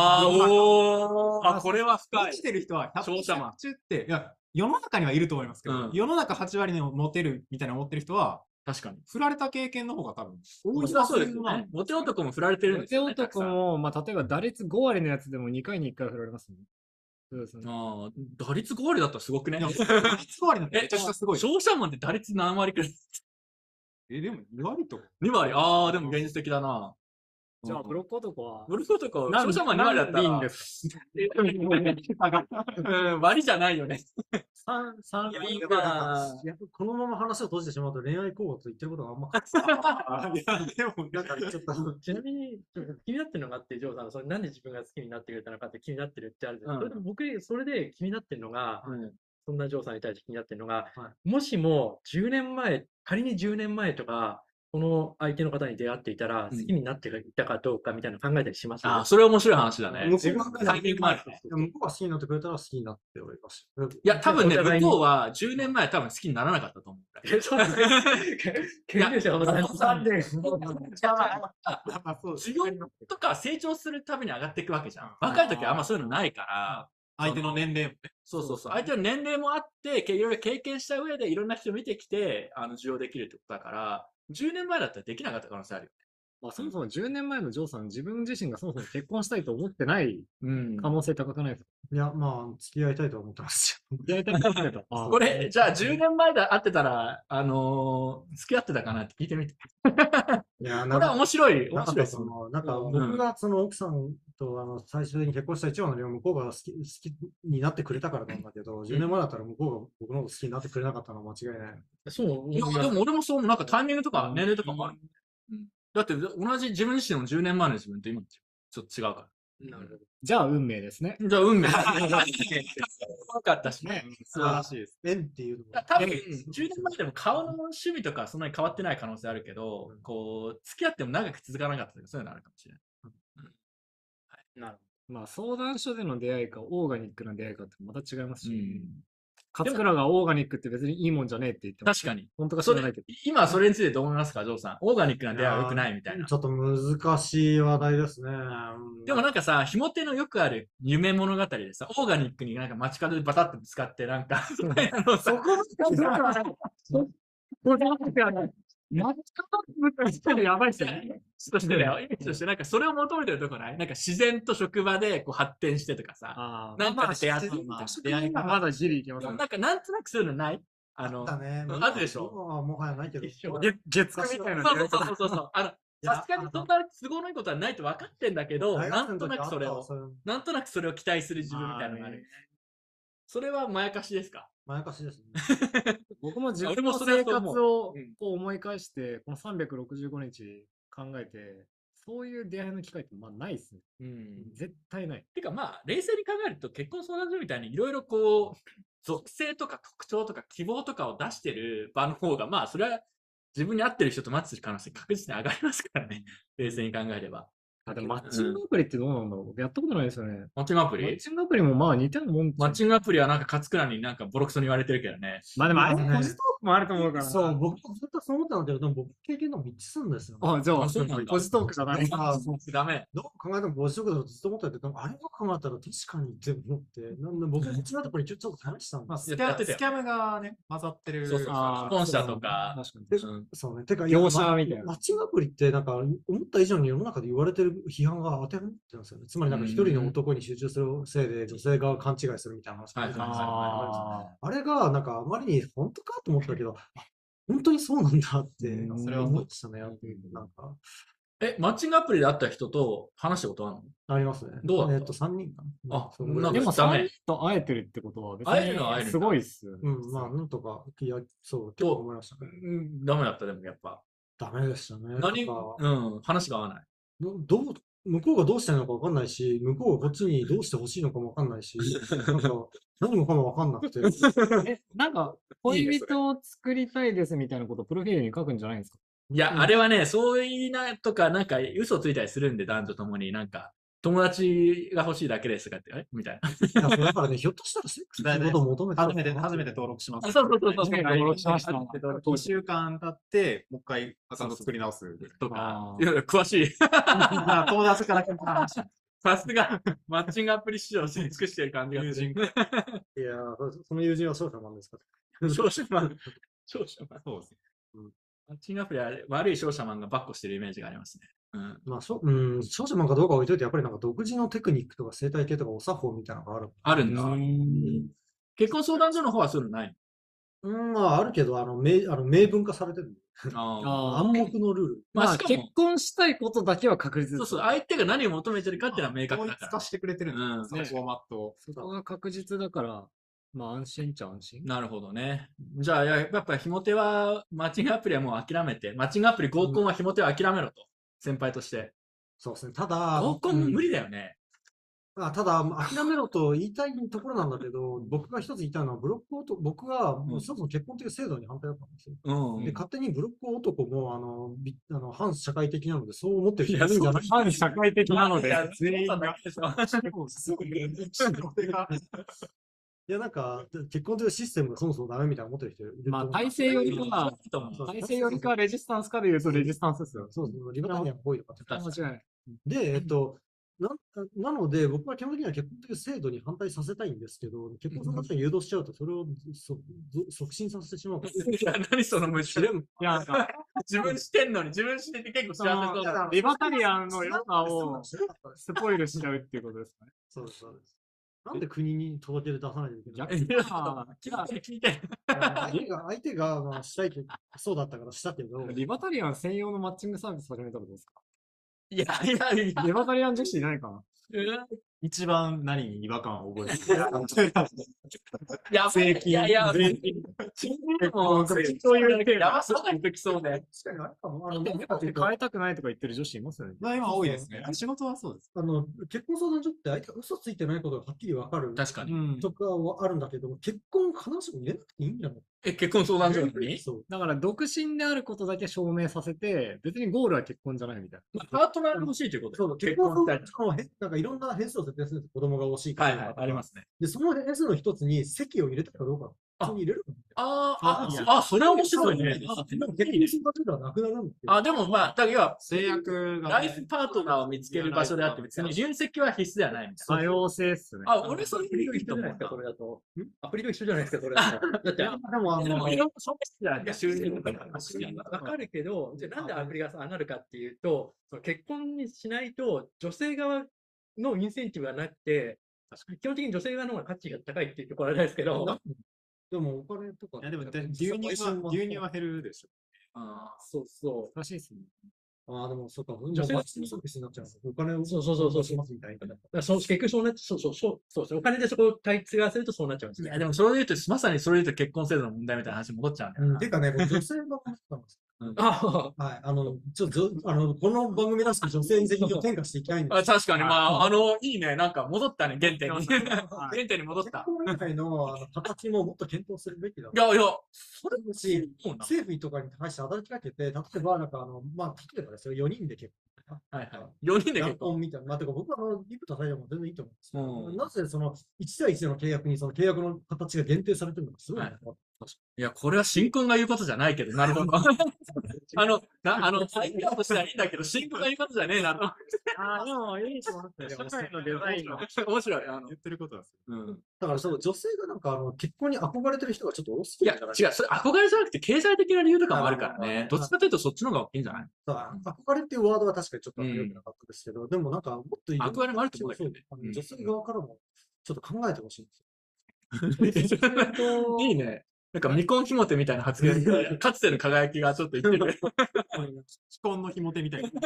これは深い。 モテてる人は勝者マン。 って、いや、世の中にはいると思いますけど、世の中8割のモテるみたいな思ってる人は、 確かに。 振られた経験の方が多分。 そうですね。モテ男も振られてるんですよね。 モテ男も、まあ、例えば打率5割のやつでも2回に1回振られますね。 そうですね。打率5割だったらすごくね。 打率5割なんてめちゃくちゃすごい。 勝者マンって打率何割くらい？ でも2割とか。 2割。でも現実的だな。 じゃあ、ブロック男は。 ブロック男、勝者マン2割だったら。いいんですか？割じゃないよね。 3 いや、 このまま話を閉じてしまうと恋愛交互と言ってることがあんまいや、でも、なんかちょっと、ちなみに、気になってるのがあって、ジョーさん、それなんで自分が好きになってくれたのかって気になってるってあるじゃないですか。それでも僕、それで気になってるのが、そんなジョーさんに対して気になってるのが、もしも10年前、仮に10年前とか、この相手の方に出会っていたら、好きになっていたかどうかみたいなの考えたりします？ それ面白い話だね。 自分がタイミングもある。向こうが好きになってくれたら好きになっております。 いや、多分ね、向こうは10年前多分好きにならなかったと思う。 そうですね。研究者の需要とか成長するために上がっていくわけじゃん。若い時はあんまそういうのないから、 相手の年齢もね。 そう。相手の年齢もあって、いろいろ経験した上でいろんな人見てきて、受容できるってことだから、10年前だったらできなかった可能性あるよね。 まあ、そもそも10年前のジョーさん、自分自身がそもそも結婚したいと思ってない可能性高くないですか？ いや、まあ、付き合いたいと思ってますよ。 付き合いたいと思ってた。 これ、じゃあ10年前で会ってたら、付き合ってたかなって聞いてみて。いや、これは面白いですよ。なんか、僕がその奥さんと最終的に結婚した一番の理由は向こうが好きになってくれたからなんだけど、10年前だったら向こうが僕のこと好きになってくれなかったのは間違いない。 そう。 いや、でも俺もそう、なんかタイミングとか年齢とかもある。だって同じ自分自身の10年前の自分と今ちょっと違うから。 なるほど。じゃあ運命ですね。 じゃあ運命。分かったしね。 素晴らしいです。 縁っていうの多分、10年前でも顔の趣味とかそんなに変わってない可能性あるけど、こう、付き合っても長く続かなかったとかそういうのあるかもしれない。 なるほど。まあ、相談所での出会いか、オーガニックな出会いかってまた違いますし。勝倉がオーガニックって別にいいもんじゃねえって言ってます。 確かに。 本当か知らないけど。 今それについてどう思いますか、ジョーさん。オーガニックな出会いは良くないみたいな。 ちょっと難しい話題ですね。 でもなんかさ、ひも手のよくある夢物語でさ、オーガニックになんか街角でバタッとぶつかって、なんか、そこ街角ぶつかるやばいっすよね。 としてだよ。イメージとしてなんかそれを求めてるとこない？なんか自然と職場でこう発展してとかさ、なんか出会って出会いがまだギリいけますね。 なんかなんとなくそういうのない？ あるでしょ？ もはやないけど。 月9みたいな。 そう。さすがにそんな都合のいいことはないと分かってんだけど、なんとなくそれを期待する自分みたいなのがある。それはまやかしですか？ まやかしですね。 僕も自分の生活をこう思い返して、この365日考えて、そういう出会いの機会ってまあないですね。絶対ない。 てかまあ、冷静に考えると結婚相談所みたいにいろいろこう、属性とか特徴とか希望とかを出してる場の方が、まあ、それは自分に合ってる人とマッチする可能性確実に上がりますからね。冷静に考えれば。 でもマッチングアプリってどうなんだろう、僕やったことないですよね。 マッチングアプマッリチングアプリもまあ似たようなもんっちゃマッチングアプリはなんか勝倉になんかボロクソに言われてるけどね。 まあでもあれ、 まあねポジトークもあると思うからな。 そう、僕もずっとそう思ったんだけど、でも僕経験のも一致するんですよ、ね。 あ、じゃあ、 そうなんだポジトークじゃない。 あダメ。 どう考えてもボジトークだとずっと思ったけど、あれを考えたら確かにって思って、なんで僕も違うところにちょっと試したんまあ、 ですスキャムがね、混ざってる。 そうそうそう。 あー本社とか。 確かに。 うんそうね。てか、 業者みたいなマッチングアプリってなんか思った以上に世の中で言われてる批判が当てはまってるんですよね。つまりなんか一人の男に集中するせいで女性が勘違いするみたいな話があるじゃないですか。あれがなんかあまりに本当かと思ったけど、本当にそうなんだってそれは思いましたね。なんか、 マッチングアプリで会った人と話したことあるの？ ありますね。 どうだった 3人かな。 あそうなんかでも、 ダメ 3人と会えてるってことは別会えるのは会えるんだにすごいっすよね。 まあ、なんとか、いや、そう、結構思いましたね。 ダメだった、でもやっぱ。 ダメでしたね。 何なんか話が合わない。 向こうがどうしたいのかわかんないし、向こうがこっちにどうしてほしいのかもわかんないし、なんか、何もかもわかんなくて。 なんか、恋人を作りたいですみたいなことをプロフィールに書くんじゃないんですか？ いや、あれはね、そういうなとか、なんか嘘ついたりするんで、男女ともになんか、友達が欲しいだけですとかって、みたいな。 だからね、ひょっとしたらセックスってことを求めてたのかな初めて登録します。 そうそうそうそう。 登録しました。 2週間経って、もう一回アカウント作り直す。 とかあ。 いや、詳しい。 友達から聞いた話。 さすが、マッチングアプリ市場を知り尽くしてる感じがする。 いやその友人は商社マンですか？ 商社マン。商社マン。 そうですね。 マッチングアプリは悪い商社マンがバッコしてるイメージがありますね。 まあ、商社マンかどうか置いといて、やっぱりなんか独自のテクニックとか生態系とかお作法みたいなのがある。 あるんだ。結婚相談所の方はそういうのないまあ、あるけど、明文化されてる。 の？ 暗黙のルール。 まあ、 しかも結婚したいことだけは確実。 そうそう、相手が何を求めてるかっていうのは明確統だから。 一化してくれてるんですよ、そのフォーマットを。 そこが確実だから、まあ安心っちゃ安心。 なるほどね。じゃあ、やっぱひも手は、マッチングアプリはもう諦めて、マッチングアプリ合コンはひも手は諦めろと。先輩として。 そうですね。ただ、 合コン無理だよね。 ただ、諦めろと言いたいところなんだけど、僕が一つ言いたいのは、ブロック男、僕はもうそもそも結婚という制度に反対だったんですよ。で、勝手にブロック男も、反社会的なので、そう思ってる人いるんじゃない？ 反社会的なので、 全員が。 いや、なんか、結婚というシステムがそもそもダメみたいな思ってる人いると思う。 まあ体制よりか、体制よりかレジスタンスかで言うとレジスタンスですよ。 そうそう、リバタリアンが多いとかって。 間違いない。 で、なので、僕は基本的には結婚という制度に反対させたいんですけど、結婚相談所に誘導しちゃうと、それを促進させてしまうから。 いや、何その無視。 いや、なんか、 自分してんのに、自分してて結構幸せそうだ。 リバタリアンの良さをスポイルしちゃうっていうことですかね。 そうです、そうです。なんで国に届け出出さないといけない逆に、 聞いて。 相手がまあしたいけど、そうだったからしたけど、 リバタリアン専用のマッチングサービス始めたらどうですか？ いやいやいや。 リバタリアン女子いないかな？ 一番何に違和感を覚えてる。 やばい。いやいや、もう、そういうやばそうな時そうね。 確かにあれかも。 変えたくないとか言ってる女子いますよね。 今多いですね。仕事はそうです。 結婚相談所って相手が嘘ついてないことがはっきりわかる確かに。 とかはあるんだけど、結婚必ずしも入れなくていいんじゃない？ 結婚相談所にそう。 だから独身であることだけ証明させて、別にゴールは結婚じゃないみたいパートナーが欲しいということそう、結婚相談所のなんかいろんな変数を設定するんです。子供が欲しいかはいはい、ありますね。 で、その変数の一つに席を入れたかどうか。普通に入れるそれは面白いね。 でも結婚相談所ではなくなるんですよ。 でもまあ、だけど、 制約が。 ライフパートナーを見つける場所であって、別に入籍は必須ではないみたいな。多様性っすね。 俺それでいいと思う。 それだと。アプリと一緒じゃないですか、それだと。だって、 でもいろんな証明じゃないですか、収入とか。 わかるけど、じゃあなんでアプリがそうなるかっていうと、その結婚にしないと、女性側のインセンティブがなくて、基本的に女性側の方が価値が高いっていうところはあれですけど、 でもお金とか。 いやでも牛乳は減るでしょ。 そうそう。 らしいっすね。 でもそうか、 女性のサービスになっちゃう。お金をそうしますみたいな。 だから結局そうなっちゃう。そう。お金でそこを対立がするとそうなっちゃうんですね。 いや、でもそれで言うと、まさにそれで言うと結婚制度の問題みたいな話に戻っちゃうんだよな。 てかね、女性の話なんです。 あこの番組らしく女性に責任を転嫁していきたいんです。 確かに、いいね。なんか戻ったね、原点に。原点に戻った。 結婚以外の形ももっと検討するべきだ。 いや、 それもし、政府とかに対して働きかけて、例えば、例えばですよ、4人で結はいはい。4人で結結婚。 婚みたいな。まあ、てか僕はリプとタイヤも全然いいと思うんですけど、 うんなぜその1対1での契約にその契約の形が限定されてるのかすごいな。 いや、これは新婚が言うことじゃないけど、なるほど。再起としてはいいんだけど、新婚が言うことじゃねえなと。 でもいいと思いますよ。社会のデザインが。 面白い。 言ってることはだからその女性がなんか結婚に憧れてる人がちょっと多すいや、 ぎるんじゃない違う、それ憧れじゃなくて経済的な理由とかもあるからね。どっちかというとそっちの方が大きいんじゃない？ 憧れっていうワードは確かにちょっと良くなかったですけど、でもなんかもっといろんな憧れもあると思うんだけどね。 女性側からもちょっと考えてほしいんですよ。 いいね。なんか未婚ひも手みたいな発言で、かつての輝きがちょっと言ってる。 既婚のひも手みたいな。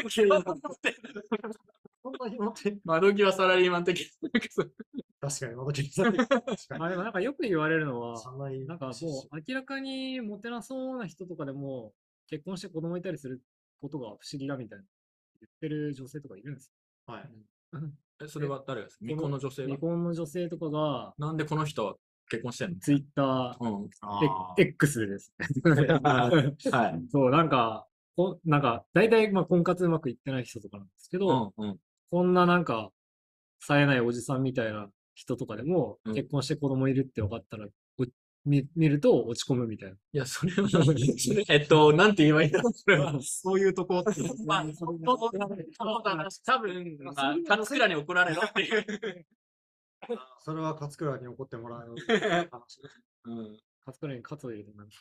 そんなひも手窓際サラリーマン的。 確かに、窓際サラリーマン。確かに。 でもなんかよく言われるのは、 そんなになんかもう明らかにモテなそうな人とかでも結婚して子供いたりすることが不思議だみたいな言ってる女性とかいるんですはい。 それは誰ですか？未婚の女性が未。婚の女性とかが、 なんでこの人は結婚してんの？ ツイッター、 うん。 X です。 はい。 そう、なんか、大体、まあ、婚活うまくいってない人とかなんですけど、こんななんか、冴えないおじさんみたいな人とかでも、結婚して子供いるって分かったら、見ると落ち込むみたいな。 いや、それは、なんて言えばいいんだろう。それは。 そういうとこって。 まあ、多分、勝倉に怒られろっていう。 それは勝倉に怒ってもらう話です。 勝倉に勝つを入れてなん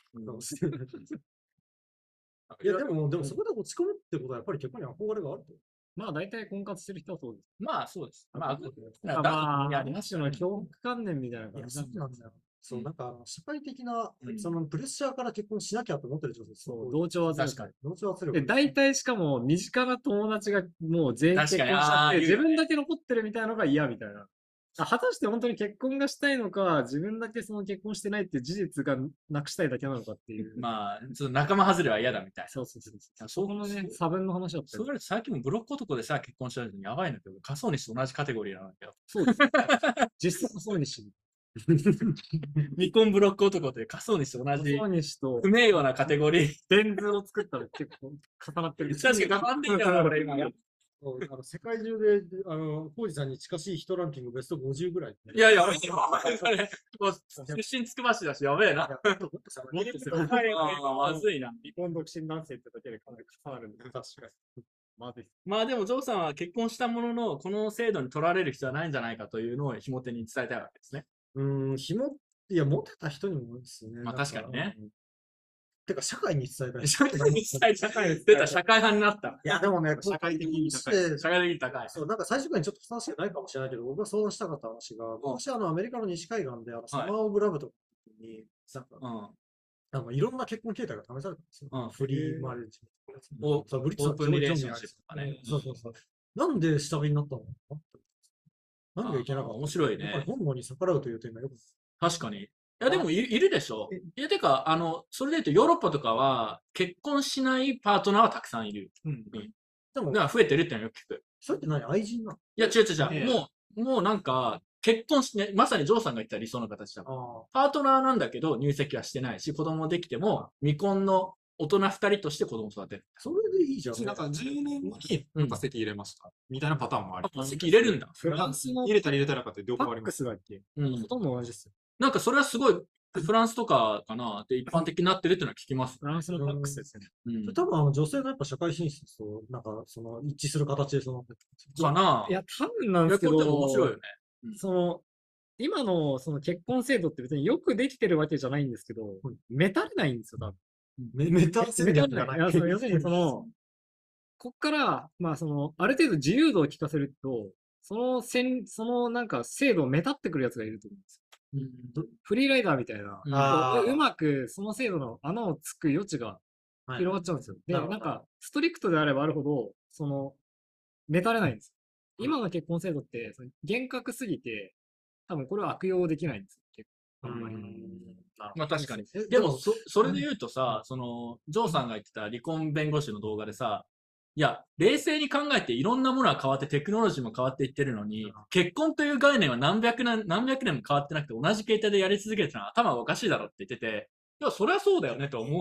いや、でもそこで落ち込むってことはやっぱり結婚に憧れがあると。 まあ、大体婚活してる人はそうです。 まあ、そうです。まあ、 一種の恐怖観念みたいな感じなんだよ。そう、なんか、社会的な、そのプレッシャーから結婚しなきゃと思ってる女性そう、同調圧力。 確かに。 同調圧力。 で、大体しかも、身近な友達がもう全員結婚しちゃって、自分だけ残ってるみたいなのが嫌みたいな。果たして本当に結婚がしたいのか、自分だけその結婚してないっていう事実がなくしたいだけなのかっていう。 まあ、ちょっと仲間外れは嫌だみたいな。 そう。そこのね、差分の話だった。 それ最近もブロック男でさ、結婚したのにやばいんだけど、仮想西と同じカテゴリーなんだけど。 そうです。実際仮想西。 未婚ブロック男で仮想西と同じ。 仮想西と。 不名誉なカテゴリー。 レンズを作ったら結構重なってる。 確かに重なってんだよ、俺今。 世界中で、コウジさんに近しい人ランキングベスト50ぐらい。 いや、やべえよ。出身つくば市だし、やべえな。 もっとする。 まずいな。 離婚独身男性ってだけでかなり重なるんで。確かに。 まあでも、ジョーさんは結婚したものの、この制度に取られる必要はないんじゃないかというのをひも手に伝えたいわけですね。 いや、モテた人にもですね。 まあ確かにね。 てか、社会に伝えたい。 社会に伝えたい。出た、社会派になった。 いや、でもね、 社会的に高い。 社会的に高い。 そう、なんか最初からにちょっと話がないかもしれないけど、僕が相談したかった話が、昔アメリカの西海岸で、サマーオブラブとかに、いろんな結婚形態が試されたんですよ。フリーマレッジ。 オープンリレーションシップとかね。 そう。なんで下火になったのかな何がいけなかった？ 面白いね。 やっぱり本能に逆らうという点がよく。 確かに。いや、でもいるでしょ。いや、てか、それで言うとヨーロッパとかは、結婚しないパートナーはたくさんいる。でも、増えてるってのはよく聞く。 それって何？愛人なの？ いや、違う。もうなんか、結婚して、まさにジョーさんが言った理想の形だ。パートナーなんだけど、入籍はしてないし、子供できても、未婚の大人2人として子供を育てる。 それでいいじゃん。 なんか10年後に、なんか籍入れました。みたいなパターンもあります。 籍入れるんだ。 フランスの入れたら入れたらかって両方あります。 だっけ？ほとんど同じですよ。 なんかそれはすごい、フランスとかかなって一般的になってるっていうのは聞きます。 フランスのバックスですね。 多分女性がやっぱ社会進出と、なんか一致する形でかな。 いや、多分なんですけど、 面白いよね。 今のその結婚制度って別によくできてるわけじゃないんですけど、めたれないんですよ、多分。 めたれない。 要するにこっから、まあある程度自由度を聞かせると、そのなんか制度をめたってくるやつがいると思うんですよ。フリーライダーみたいな。うまくその制度の穴をつく余地が広がっちゃうんですよ。で、なんか、ストリクトであればあるほど、めたれないんですよ。今の結婚制度って、厳格すぎて、多分これは悪用できないんですよ。結構。あんまり。 まあ確かに。でも、それで言うとさ、ジョーさんが言ってた離婚弁護士の動画でさ、いや、冷静に考えていろんなものは変わってテクノロジーも変わっていってるのに、結婚という概念は何百年も変わってなくて同じ形態でやり続けてたのは頭がおかしいだろって言ってて、いや、そりゃそうだよねと思うよ。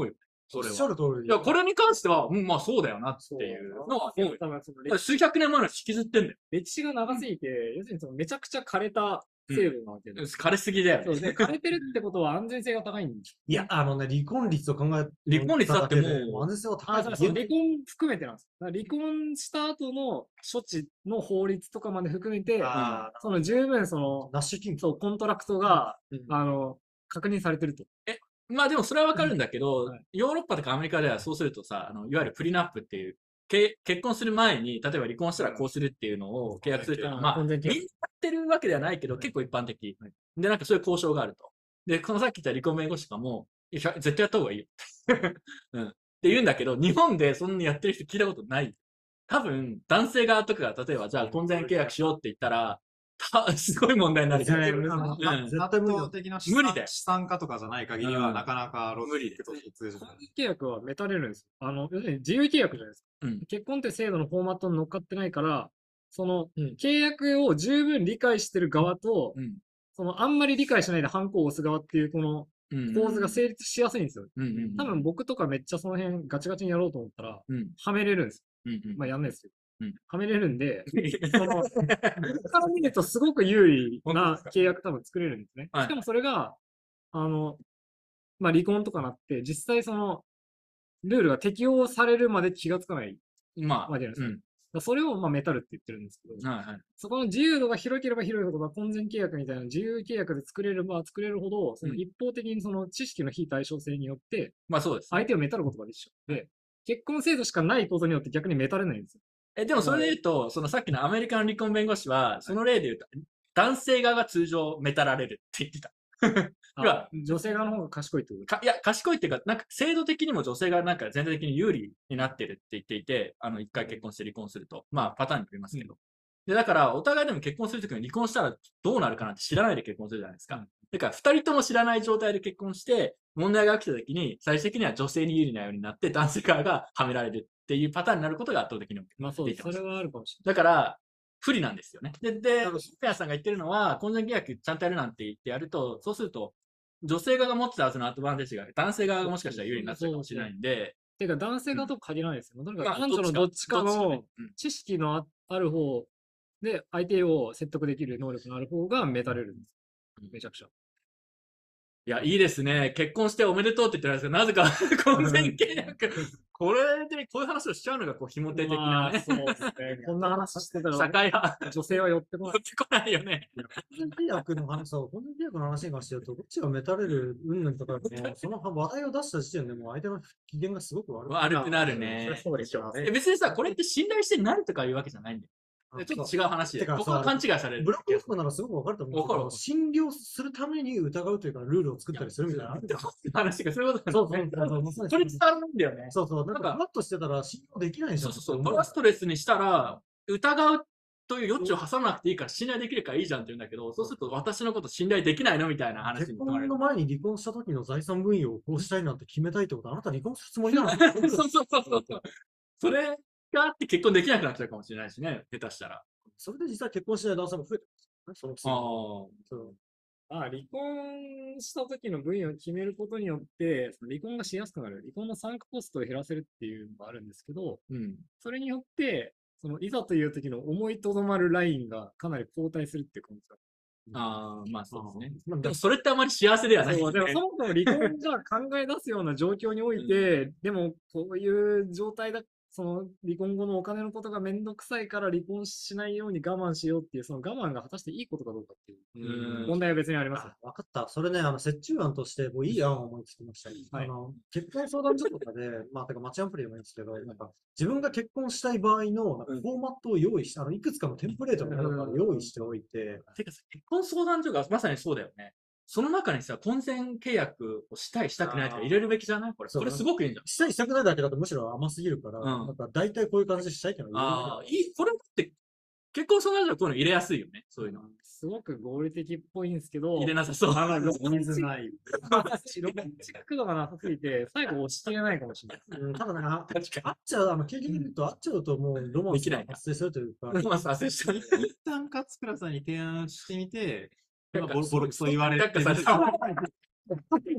おっそれは。 しゃる通り。 いや、これに関しては、まあそうだよなっていうのは、もう多分その数百年前の引きずってんだよ。 歴史が長すぎて、要するにそのめちゃくちゃ枯れた制度なわけで。 枯れすぎだよね。 そうで、枯れてるってことは安全性が高いんです。 いや、離婚率を考え離婚率だってもう安全性は高い。 その離婚含めてなんです。だから離婚した後の処置の法律とかまで含めて、その十分その、 ナッシュ金そう、コントラクトが、確認されてると。 まあでもそれはわかるんだけど、 はいヨーロッパとかアメリカではそうするとさ、いわゆるプリナップっていう、結婚する前に、例えば離婚したらこうするっていうのを契約するっていうのは、まあ、みんなやってるわけではないけど、結構一般的。で、なんかそういう交渉があると。で、このさっき言った離婚弁護士とかも、いや絶対やった方がいいよ。うん。って言うんだけど、日本でそんなやってる人聞いたことない。多分、男性側とかが、例えば、じゃあ婚前契約しようって言ったら、すごい問題になるじゃない。 絶対無理だ。 的な無理だよ資産家とかじゃない限りは、なかなか無理です通じない。 契約はメタれるんですよ。要するに自由契約じゃないですか。 うん結婚って制度のフォーマットに乗っかってないから、その、契約を十分理解してる側と、 うんその、あんまり理解しないでハンコを押す側っていう、このうん構図が成立しやすいんですよ。 うんうん多分僕とかめっちゃその辺ガチガチにやろうと思ったら、 うんはめれるんですうんうんよ。まあやんないですけど。 うんはめれるんで、その、僕から見るとすごく有利な契約多分作れるんですね。 はいしかもそれが、まあ離婚とかなって、実際その、ルールが適用されるまで気がつかないまあ、 わけじゃないですか。 うんだからそれをまあメタルって言ってるんですけど、 はいはい。 そこの自由度が広ければ広いほど、まあ婚前契約みたいな自由契約で作れれば作れるほど、その一方的にその知識の非対称性によって、 まあそうです。 相手をメタることができちゃう。で、結婚制度しかないことによって逆にメタれないんですよ。 でもそれで言うと、そのさっきのアメリカの離婚弁護士は、その例で言うと、男性側が通常メタられるって言ってた。要は女性側の方が賢いってこといや、賢いっていうか、なんか制度的にも女性がなんか全体的に有利になってるって言っていて、一回結婚して離婚すると。まあ、パターンによりますけど。で、だから、お互いでも結婚するときに離婚したらどうなるかなんて知らないで結婚するじゃないですか。だから、二人とも知らない状態で結婚して、問題が起きたときに、最終的には女性に有利なようになって、男性側がはめられるっていうパターンになることが圧倒的に多い。 まあそうです。それはあるかもしれだから、不利なんですよね。で、ペアさんが言ってるのは、婚前契約ちゃんとやるなんて言ってやると、そうすると、女性側が持ってたはずのアドバンテージが、男性側がもしかしたら有利になっちゃうかもしれないんで。 ていうか、男性側と限らないですよ。とにかくまあ男女のどっちかのどっちかね知識のある方で、相手を説得できる能力のある方がメタれるんです。めちゃくちゃ。 いや、いいですね。結婚しておめでとうって言ってるんですけど、なぜか婚前契約。これで、こういう話をしちゃうのが、こう、ひも手的なね。 そうですね。こんな話してたら、 社会派。 女性は寄ってこない寄。ってこないよね。 婚前契約の話を、婚前契約の話に関して言うと、どっちがメタれる云々とか、その話題を出した時点でもう相手の機嫌がすごく悪い。 悪くなるね。 そうでしょうね。 別にさ、これって信頼してないとかいうわけじゃないんだよ。ちょっと違う話で。 てかここは勘違いされる。 ブラックホストならすごくわかると思うんですけど、 わかる診療するために疑うというか、ルールを作ったりするみたいな。 話がそういうことそうなんだよね。 そう。 それ伝わらないんだよね。 そうそう。なんか、ふわっとしてたら信用できないじゃ。 そうんそうそう。トラストレスにしたら、疑うという余地を挟まなくていいから信頼できるからいいじゃんって言うんだけど、そうすると私のこと信頼できないのみたいな話結に問われる。 婚の前に離婚した時の財産分与をこうしたいなんて決めたいってことは、あなた離婚するつもりなのそうそうそうそう。それがあって結婚できなくなっちゃうかもしれないしね、下手したら。 それで実際結婚しない男性も増えてるんですよね、そのそう離婚した時の分野を決めることによって、その離婚がしやすくなる。離婚のサンクコストを減らせるっていうのがあるんですけど、 うん。 それによって、そのいざという時の思いとどまるラインがかなり後退するっていう感じだ。 ああ、まあそうですね。 まあでもそれってあまり幸せではない、 そう、でもそもそも離婚が考え出すような状況において、でもこういう状態だ、その離婚後のお金のことがめんどくさいから離婚しないように我慢しようっていう、その我慢が果たしていいことかどうかっていう問題は別にあります。 わかった。それね、折衷案として、もういい案を思いつきました。 はい結婚相談所とかで、まあ、てか、マッチアンプリでもいいんですけど、なんか、自分が結婚したい場合の、なんかフォーマットを用意して、いくつかのテンプレートみたいなのを用意しておいて、 てかさ、結婚相談所がまさにそうだよね。その中にさ、婚前契約をしたい、したくないとか入れるべきじゃないこれ。 そうこれすごくいいんじゃん。 したくないだけだとむしろ甘すぎるから、 うんなんか、大体こういう感じでしたいっていうのをああ、いい、これって、結婚相談所はこういうの入れやすいよね。そういうの。 すごく合理的っぽいんですけど、 入れなさそう。 水ない。角度がなさすぎて、最後押し切れないかもしれない。 ただね、 確かあっちゃう、経験見ると、あっちゃうともうロマンスが発生するというか、 に。まあ、させしたい。 一旦勝倉さんに提案してみて、ボロクソ言われて却下された。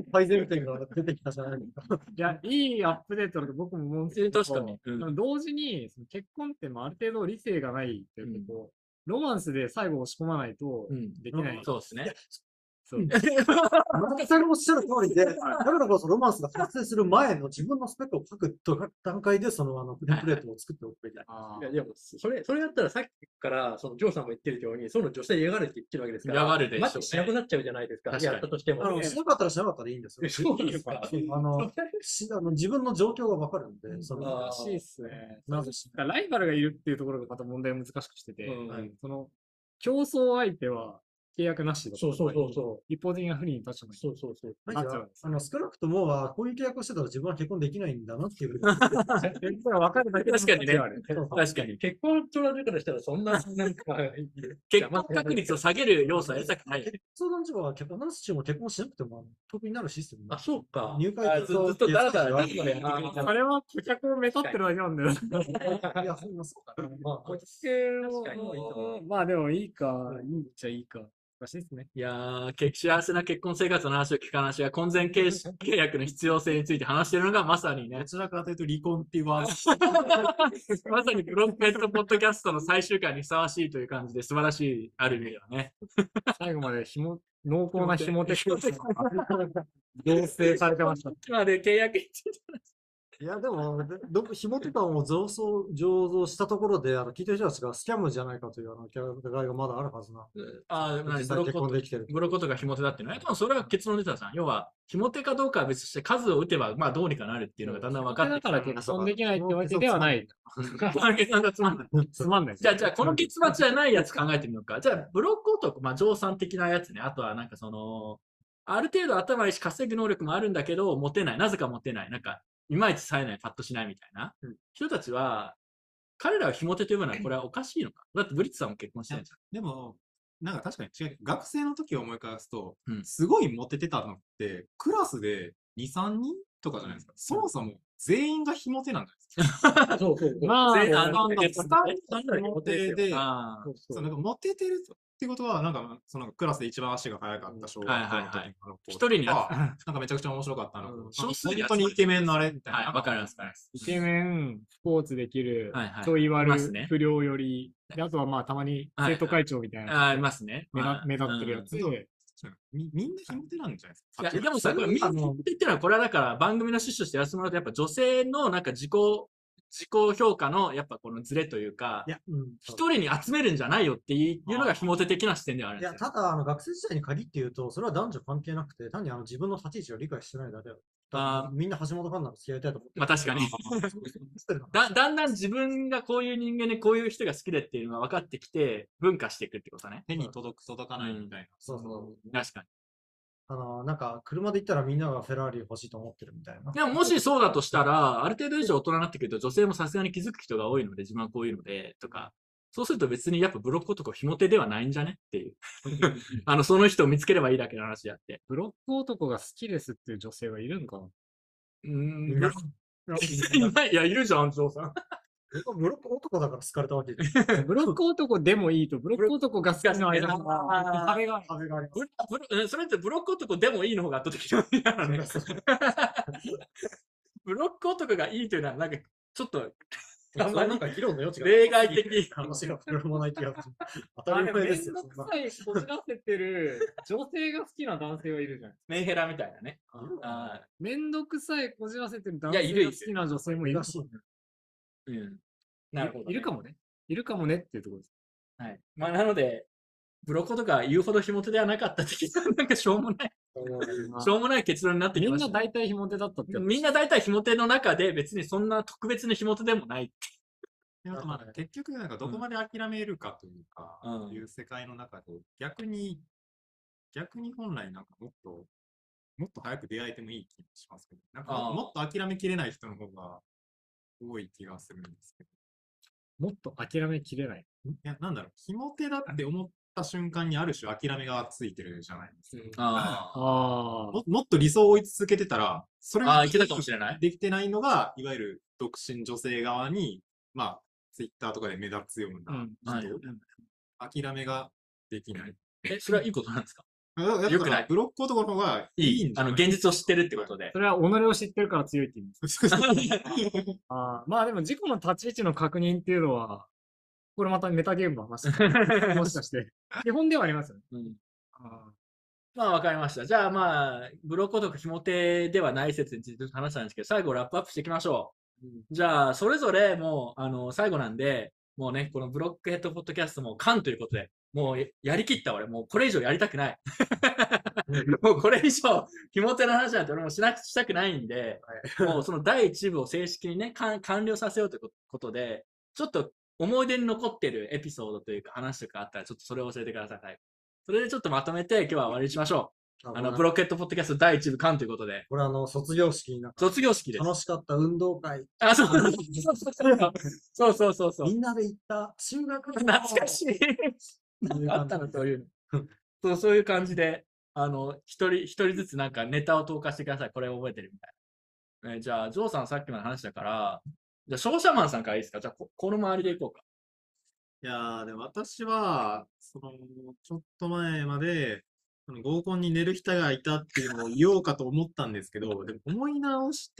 改善点が出てきたじゃないですか。 いや、いいアップデートだと僕も思うんですけど、 確かにうん同時に、その結婚ってある程度理性がないというか、こう、ロマンスで最後押し込まないとできない。 そうですね。 そう。 全くおっしゃる通りで、だからこそロマンスが発生する前の自分のスペックを書く段階で、そのテンプレートを作っておくべきだ。 あいや、でも、それだったらさっきから、そのジョーさんも言ってるように、その女性嫌がるって言ってるわけですから、 嫌がるでしょうねマッチしなくなっちゃうじゃないですか。 確かにやったとしても。 しなかったらしなかったらいいんですよ。 そうですか。 自分の状況がわかるんで、 難しいっすね。 なぜライバルがいるっていうところがまた問題を難しくしてて、 うんその、競争相手は契約なしだそうそうそうそう。 一方的な不利に立つのに。 そうそうそう。 なんか少なくとも、こういう契約をしてたら自分は結婚できないんだなっていう。 分かるだけで確かにねそう確かに。 結婚取られるからしたら、そんな、なんか、 結婚確率を下げる要素は得たくない。 相談所は結婚、話も結婚しなくても得になるシステム。 あ、そうか。 入会ずっとだらだらいそれは顧客を目立ってるだけなんだよ。 や、ほんまそうかな。 まあ、 顧客確かにいいと思を、まあでもいいか、いいっちゃいいか。難しいですね。 いやー、幸せな結婚生活の話を聞く話が婚前契約の必要性について話しているのがまさにねど、ちらかというと離婚っていうワード。 まさにブロックヘッドポッドキャストの最終回にふさわしいという感じで素晴らしい、ある意味ではね。 最後まで濃厚な紐手クイズが同棲されてました。 まで契約についていや、でも、紐とかを醸造したところで、聞いてる人たちがスキャムじゃないかという疑いがまだあるはずな。実際結婚できてる。 ブロコとか紐手だっていうのは、でもそれは結論出たじゃん。要は、紐手かどうかは別として数を打てば、まあどうにかなるっていうのがだんだん分かってきた。 だから結婚できないってわけではない。 結論がつまんない。 つまんない。 じゃあ、この結末じゃないやつ考えてみようか。じゃあ、ブロック男、まあ、乗算的なやつね。あとは、なんかその、ある程度頭いいし稼ぐ能力もあるんだけど、モテない。なぜかモテない。なんか、いまいち冴えない、パッとしないみたいな。人たちは、彼らをひも手と呼ぶのはこれはおかしいのか。だってブリッツさんも結婚してるじでも、なんか確かに違う。学生の時を思い返すと、 うんすごいモテてたのって、クラスで2、3人とかじゃないですか。そもそも全員がひも手なんじゃないですか。 そうそうそう。 まあ、 全員あのスタンダードモテで、 ゃん。 そうそうなんかモテてるってことは、なんか、そのクラスで一番足が速かった小学校の時のあの子一人になとかなんかめちゃくちゃ面白かったの。 少数に本当にイケメンのあれみたいな。 はい、わかります、わかります。 イケメン、スポーツできるはいはい、 ちょい悪いますね、 不良より、であとはまあたまに生徒会長みたいな、 ありますね。 目立ってるやつで、 みんなひも手なんじゃないですか。 いや、でもさ、これ、みんな言ってるのは、これはだから番組の趣旨としてやらせてもらうと、やっぱ女性のなんか自己評価の、やっぱこのズレというかい、や、 一人に集めるんじゃないよっていうのがひも手的な視点ではあるんいや、 ですよ。 ただ、学生時代に限って言うと、それは男女関係なくて、単に自分の立ち位置を理解してないだけだ。みんな橋本環奈と付き合いたいと思ってる。 まあ確かに。だんだん自分がこういう人間でこういう人が好きでっていうのが分かってきて、分化していくってことね。 手に届かないみたいな。 そうそう。 確かに。 なんか、車で行ったらみんながフェラーリ欲しいと思ってるみたいな。 でももしそうだとしたら、ある程度以上大人になってくると女性もさすがに気づく人が多いので、自分はこういうので、とか、そうすると別にやっぱブロック男ひも手ではないんじゃねっていう。その人を見つければいいだけの話であって。 ブロック男が好きですっていう女性がいるんかな。 いや、いるじゃん、ジョーさん。 ブロック男だから好かれたわけじゃん。 ブロック男でもいいと、ブロック男が好きの間に壁が、 壁がありそれってブロック男でもいいの方が圧倒的になるね。ブロック男がいいというのは、なんか、ちょっと、 ます。なんか議論の余地が例外的。 話が膨らまない気がする。当たり前ですよ。 めんどくさい、こじらせてる女性が好きな男性がいるじゃん。 メンヘラみたいなね。 めんどくさい、こじらせてる男いやいる性が好きな女性もいるらしいね。 なるほど、ね。 いるかもね。いるかもねっていうところです。 はい。まあ、なので、ブロッコとか言うほどひも手ではなかった的な、なんかしょうもない、しょうもない結論になってきみんました。 な大体ひも手だったって。 みんな大体ひも手の中で別にそんな特別なひも手でもないって。 であとまあ結局なんかどこまで諦めるかというか、 うんいう世界の中で逆に本来なんかもっと早く出会えてもいい気がしますけど、なんかもっと諦めきれない人の方が多い気がするんですけど。 もっと諦めきれない。 いや、なんだろう、ひも手だって思った瞬間にある種諦めがついてるじゃないですか。 あもっと理想を追い続けてたら、それがいけたかもしれない。 できてないのが、いわゆる独身女性側に、まあ、ツイッターとかで目立つような人、諦めができない。 それはいいことなんですか？ 良くないブロック男の方がいいんじゃない？ 現実を知ってるってことで。 それは己を知ってるから強いって言うんですあまあでも自己の立ち位置の確認っていうのは、これまたメタゲームの話もしかして。基本ではありますよね。 まあわかりました。じゃあまあ、ブロック男ひも手ではない説について話したんですけど、最後ラップアップしていきましょう。じゃあ、それぞれもう、最後なんで、もうね、このブロックヘッドポッドキャストも完ということで、もうやりきった俺、もうこれ以上やりたくない。もうこれ以上、ひも手の話なんて俺もしたくないんで、もうその第一部を正式にね、完了させようということで、ちょっと思い出に残ってるエピソードというか話とかあったら、ちょっとそれを教えてください。それでちょっとまとめて今日は終わりにしましょう。ブロックヘッドポッドキャスト第一部完ということで。 これ卒業式に卒業式です。 楽しかった運動会。 あ、そうそう。 みんなで行った修学旅行。 懐かしい。あったの、そういうの。そういう感じで、一人ずつなんかネタを投下してください。これを覚えてるみたいな。じゃあ、ジョーさんさっきの話だから、じゃあ、商社マンさんからいいですか？じゃあ、この周りでいこうか。 いやー、でも私は、ちょっと前まで、合コンに寝る人がいたっていうのを言おうかと思ったんですけど、でも思い直して、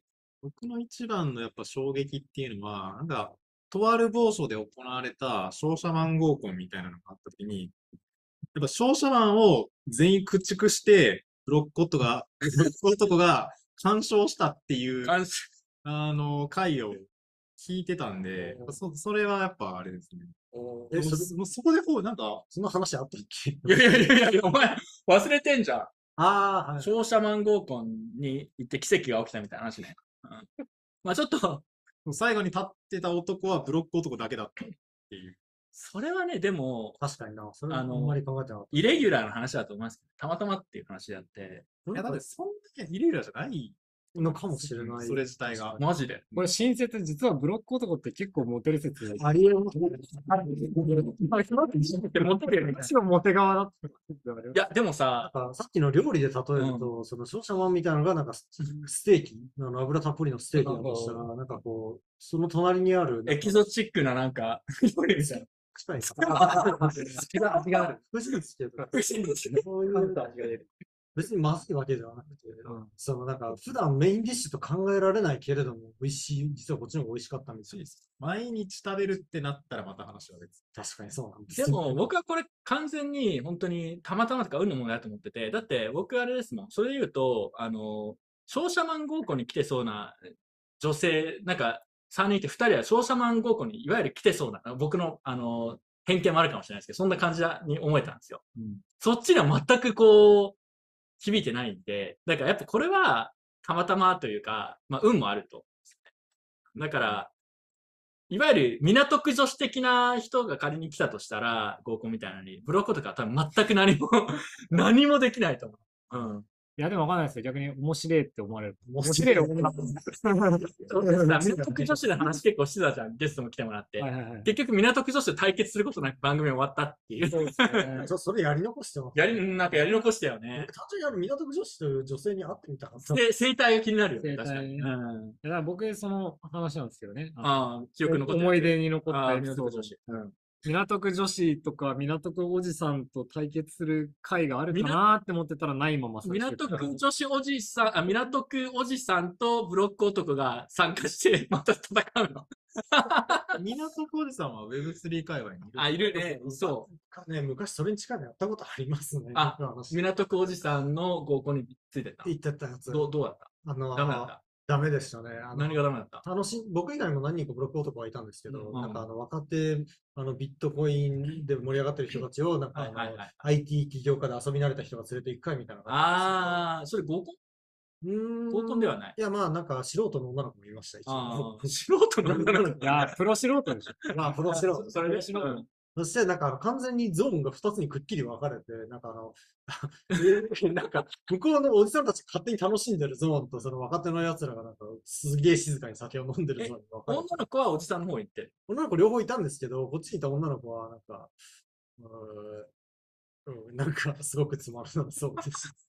僕の一番のやっぱ衝撃っていうのは、なんか、とある某所で行われた商社マン合コンみたいなのがあった時に、やっぱ商社マンを全員駆逐して、ブロック男が干渉したっていう、回を聞いてたんで、それはやっぱあれですね。そこでなんか、 その話あったっけ？ いや、お前、忘れてんじゃん。 はい。 商社マン合コンに行って奇跡が起きたみたいな話ね。まあちょっと、 最後に立ってた男はブロック男だけだったっていう。 それはね、でも、 確かにな。それはあんまり考えてなかった。 イレギュラーの話だと思いますけど、たまたまっていう話であって。 いや、だってそんなにイレギュラーじゃないのかもしれない。 それ自体が。 マジで。 これ新説、実はブロック男って結構モテる説がありえます。 モテるよね。 私はモテ側だった。 いや、でもさ、 さっきの料理で例えると、その商社マンみたいなのが、なんかステーキ、油たっぷりのステーキだとしたら、なんかこう、その隣にある、 エキゾチックななんか、料理みたいな。 臭いです味がある。 美味しいですけど、 美味しいんですね。 そういう味が出る。 別にまずいわけではなくて、そのなんか普段メインディッシュと考えられないけれども、美味しい、実はこっちの方が美味しかったみたいです。 毎日食べるってなったらまた話は別。 確かにそうなんです。 でも僕はこれ完全に本当にたまたまとか運のものだと思ってて、だって僕あれですもん。それで言うと、商社マン合コンに来てそうな女性、なんか3人いて2人は商社マン合コンにいわゆる来てそうな、僕の偏見もあるかもしれないですけど、そんな感じに思えたんですよ。そっちには全くこう、響いてないんで、だからやっぱこれはたまたまというか、まあ運もあると。だから、いわゆる港区女子的な人が仮に来たとしたら、合コンみたいなのに、ブロックとか多分全く何も何もできないと思う。うん。 いや、でもわかんないですよ。逆に面白いって思われる。 面白いよ。 港区女子の話結構してたじゃん。ゲストも来てもらって。結局港区女子と対決することなく番組終わったっていう。 それやり残してます。 なんかやり残したよね。 単純に港区女子という女性に会ってみたかった。 生態が気になるよね。 確かに。だから僕、その話なんですけどね。 記憶残って思い出に残った港区女子。 港区女子とか港区おじさんと対決する会があるかなって思ってたらないまま港区女子おじさん、港区おじさんとブロック男が参加してまた戦うの。 港区おじさんは Web3 界隈にいる。 いるね。そう。 ね、昔それに近いのやったことありますね。 港区おじさんの合コンについてた。 行ってたやつ。 どうだった？ダメだった。 ダメでしたね。 何がダメだった？ 僕以外にも何人かブロック男はいたんですけど、なんか若手、ビットコインで盛り上がってる人たちを、なんかIT 起業家で遊び慣れた人が連れて行く会みたいな。 それ合コン？合コンではない。 いや、まあなんか素人の女の子もいました、 素人の女の子。 いや、プロ素人でしょ。 まあ、プロ素人。 それで素人。 そして、なんか完全にゾーンが2つにくっきり分かれて、なんかなんか、向こうのおじさんたち勝手に楽しんでるゾーンと、その若手の奴らがなんか、すげえ静かに酒を飲んでるゾーンに分かれて。 女の子はおじさんの方行って。 女の子両方いたんですけど、こっちにいた女の子は、なんか、なんか、すごくつまらなそうです。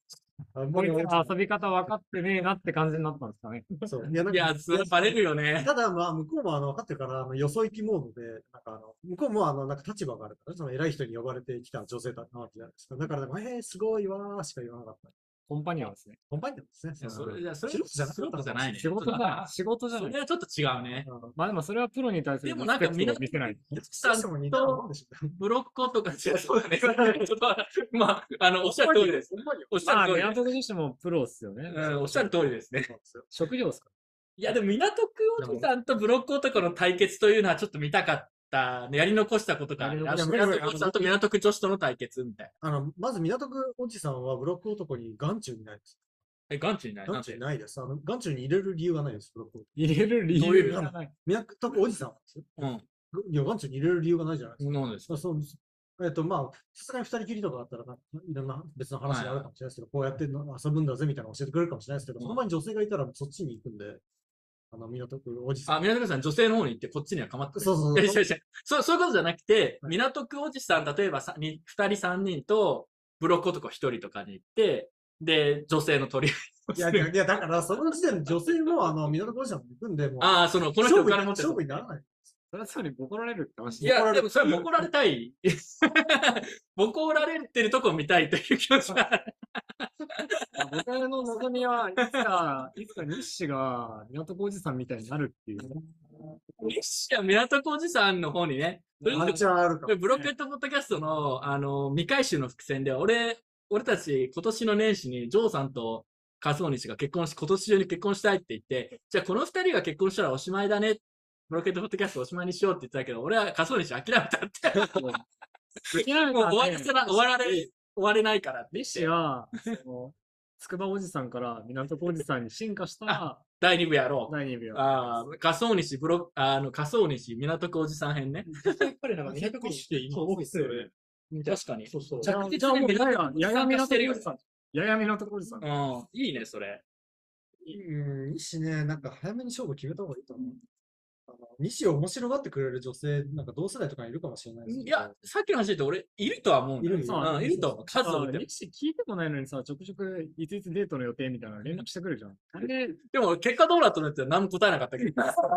こいつあんまり遊び方分かってねえなって感じになったんですかね。 そう。いや、なんかいや、それバレるよね。 ただ、まあ、向こうも分かってるから、よそ行きモードで、向こうもなんか立場があるから、その偉い人に呼ばれてきた女性だなわけじゃないですか。だから、すごいわーしか言わなかった。 コンパニオンですね。 コンパニオンですね。 いやそれ、いや、それ、 素人じゃなかった素人じゃないね。 仕事じゃない。仕事じゃない。 それはちょっと違うね。 まあでもそれはプロに対するでもなんかリスペクトを見せない。 さんも似たようなもんとでしょ。 ブロッコとか、いやそうだね。ちょっとまあ、おっしゃる通りです。おっしまあ、 ゃる通りです。 港区女子もプロっすよね。 おっしゃる通りですね。 職業っすか？ いや、でも港区おじさんとブロック男の対決というのはちょっと見たかったね。やり残したことがある。 やり残した港区おじさんと港区女子との対決みたいな。 まず港区おじさんはブロック男に眼中にないです。 眼中にない。 眼中にないです。眼中に入れる理由がないです、ブロック男。 入れる理どういう由がない。 港区おじさんなんですよ。いや、眼中に入れる理由がないじゃないですか。 なんですか。 そうまあ、さすがに二人きりとかだったらいろんな別の話があるかもしれないですけど、こうやって遊ぶんだぜみたいなの教えてくれるかもしれないですけど、その前に女性がいたらそっちに行くんで、港区おじさん。 港区さん、女性の方に行ってこっちには構ってくれる。 そう。 いやいやいやそういうことじゃなくて、 はい港区おじさん、例えば二人三人と、ブロック男一人とかに行って、で、女性の取り合いをする。 いや、だから、その時点で女性も、港区おじさんも行くんで、もう、 ああ、この人お金持ってる勝負にならない。 それはつまりボコられるって話。 いや、でもそれはボコられたい。ボコられてるとこを見たいという気持ちがある。 僕の望みはいつか日誌が港区おじさんみたいになるっていう。 日誌は港区おじさんの方にね、 ワンチャンあるかも。 ブロケットポッドキャストの、未回収の伏線で、俺たち今年の年始にジョーさんとカソーニ氏が結婚し、今年中に結婚したいって言って、じゃあこの二人が結婚したらおしまいだね。ブロケットポッドキャストおしまいにしようって言ってたけど、俺はカソーニ氏諦めたって。もう終われないからって言日誌って。 は、つくばおじさんから港区おじさんに進化した第2部やろう。 第2部よ。 カソーニ氏、カソーニ氏、港区おじさん編ね。 やっぱりなんか港区にして今オフィスよね。 確かに。 そうそう。 じゃあもうやや港区おじさん。やや港区おじさん。 いいね、それ。 西ね、なんか早めに勝負決めた方がいいと思う。西を面白がってくれる女性、なんか同世代とかにいるかもしれないですけど。 いや、さっきの話で言うと俺、いるとは思うんだよ。 いるいると思う。数を見ても。 日誌聞いてもないのにさ、ちょくちょくいついつデートの予定みたいなの連絡してくるじゃん。あれ、 でも、結果どうなったのって何も答えなかったけど。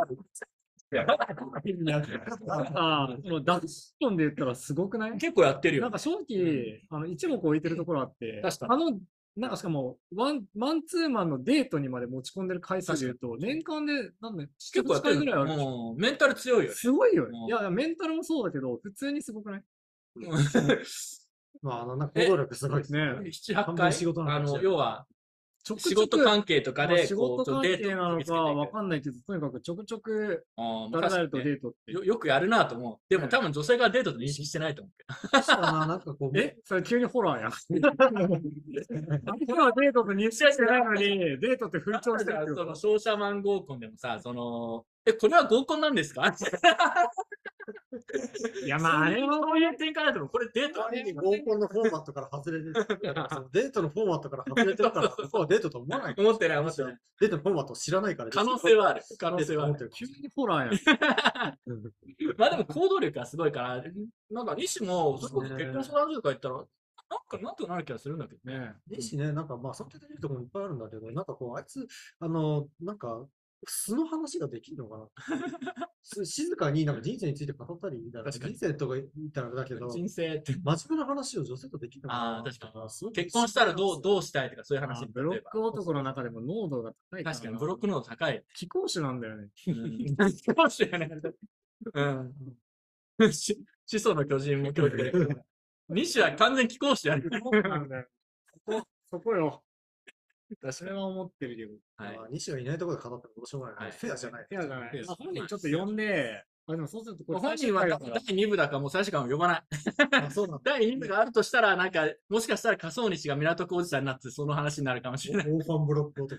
そのダッションで言ったらすごくない？ 結構やってるよ。 なんか正直、一目置いてるところあって、 確かになんかしかも、マンツーマンのデートにまで持ち込んでる回数で言うと、年間で、 結構やってるぐらいあるでしょ。 もう、メンタル強いよね。 すごいよね。 うんいや、メンタルもそうだけど、普通にすごくない？ まあ、なんか行動力すごいですね。 ね 7、8回。 仕事なのかもしれない要は、 ちょくちょく仕事関係とかで、 仕事関係なのかわんかんないけど、とにかくちょくちょく誰々と昔ねデートって。 よくやるなと思う。でも多分女性がデートと認識してないと思うけど。 なんかこう、 それ急にホラーやん。今はデートと認識してないのに、デートって風潮してるってこと。 商社マン合コンでもさ、これは合コンなんですかいや、まあ、あれは、 そういう展開だと思う。これデートあれに合コンのフォーマットから外れてる。デートのフォーマットから外れてるから、ここはデートと思わない。 思ってない、思ってない。 デートのフォーマットを知らないから。 可能性はある。可能性はある。 急にホラーやん。 まあでも行動力がすごいから、なんか西も、それこそ結婚相談所とか行ったら、なんとかなる気がするんだけどね。 西ね、なんかまあ、尊敬できるところもいっぱいあるんだけど、なんかこう、あいつ、なんか、素の話ができるのかな静かになんか人生について語ったり、人生とか言ったらあれだけど、 人生って。 真面目な話を女性とできるのかな確かに。 結婚したらどうしたいとかそういう話ブロック男の中でも濃度が高いから。 確かに、ブロックの高い。 貴公子なんだよね。 貴公子やね。始祖の巨人も教育で。西は完全貴公子やね。 なんだよ。そこよ。それは思ってるけど。 西がいないところで語ったらどうしようもない。フェアじゃない。 フェアじゃない。本人ちょっと呼んで、でもそうするとこれ本人は第2部だからもう最初から呼ばない。第2部があるとしたら、なんか、もしかしたら仮想西が港区おじさんになってその話になるかもしれない。 オーファンブロック男。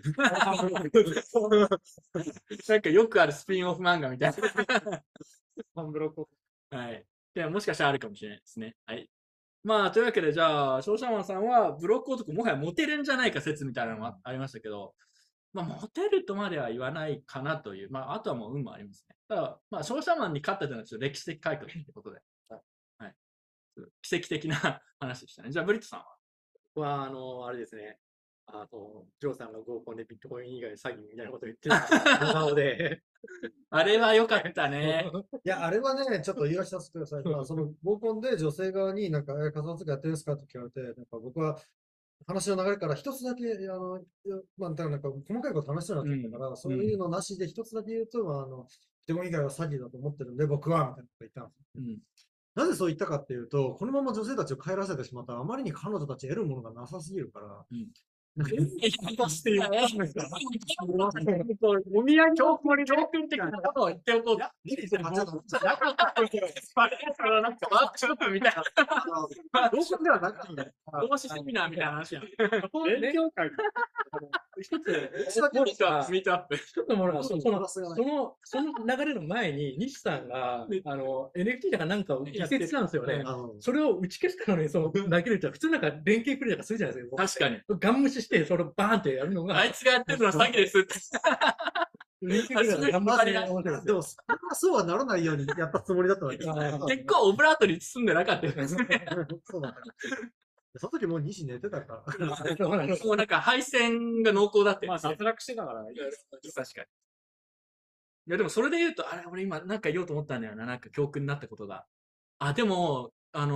なんかよくあるスピンオフ漫画みたいな。 ファンブロック。 はい。でもしかしたらあるかもしれないですね。はい。まあ、というわけで、じゃあ、商社マンさんは、ブロック男もはやモテるんじゃないか説みたいなのもありましたけど、まあ、モテるとまでは言わないかなという、まあ、あとはもう運もありますね。ただ、まあ、商社マンに勝ったというのはちょっと歴史的快挙ということで、はい。奇跡的な話でしたね。じゃあ、ブリットさんはあれですね。 ジョーさんが合コンでビットコイン以外詐欺みたいなこと言ってるので、 あれは良かったね。 いや、あれはね、ちょっと言わせてください。まあ、その合コンで女性側になんか、仮想通貨やってるんですかって聞かれて、なんか僕は話の流れから一つだけ、まあ、だからなんか細かいこと話しそうになってたから、そういうのなしで一つだけ言うと、まあ、ビットコイン以外は詐欺だと思ってるんで、僕は、みたいなこと言ったんですよ。なぜそう言ったかっていうと、このまま女性たちを帰らせてしまったら、あまりに彼女たち得るものがなさすぎるから、 として言うんですか。 お土産教訓的なことを言っておこう。 リリーさんがちょっと、 なかったんなんかワークショップみたいな。 合コンではなかったんだよ。 投資セミナーみたいな話やん。 勉強会。 一つ、 スミートアップ。 ちょっともう、その流れの前に、西さんが、NFT だかなんかを議説したんですよね。それを打ち消したのに、その、投げると、普通なんか連携プレイとかするじゃないですか。 確かに。 ガン無視して、それをバーンってやるのが。 あいつがやってるのは詐欺ですって。 連携プレイがガン無視して面白いですよ。 でも、そうはならないようにやったつもりだったわけです。 結構オブラートに包んでなかったよね。 そうだった。その時もう西寝てたから。 もうなんか配線が濃厚だって。 まあ、脱落してたからいいです。 確かに。いや、でもそれで言うと、あれ、俺今なんか言おうと思ったんだよな。なんか教訓になったことが。あ、でも、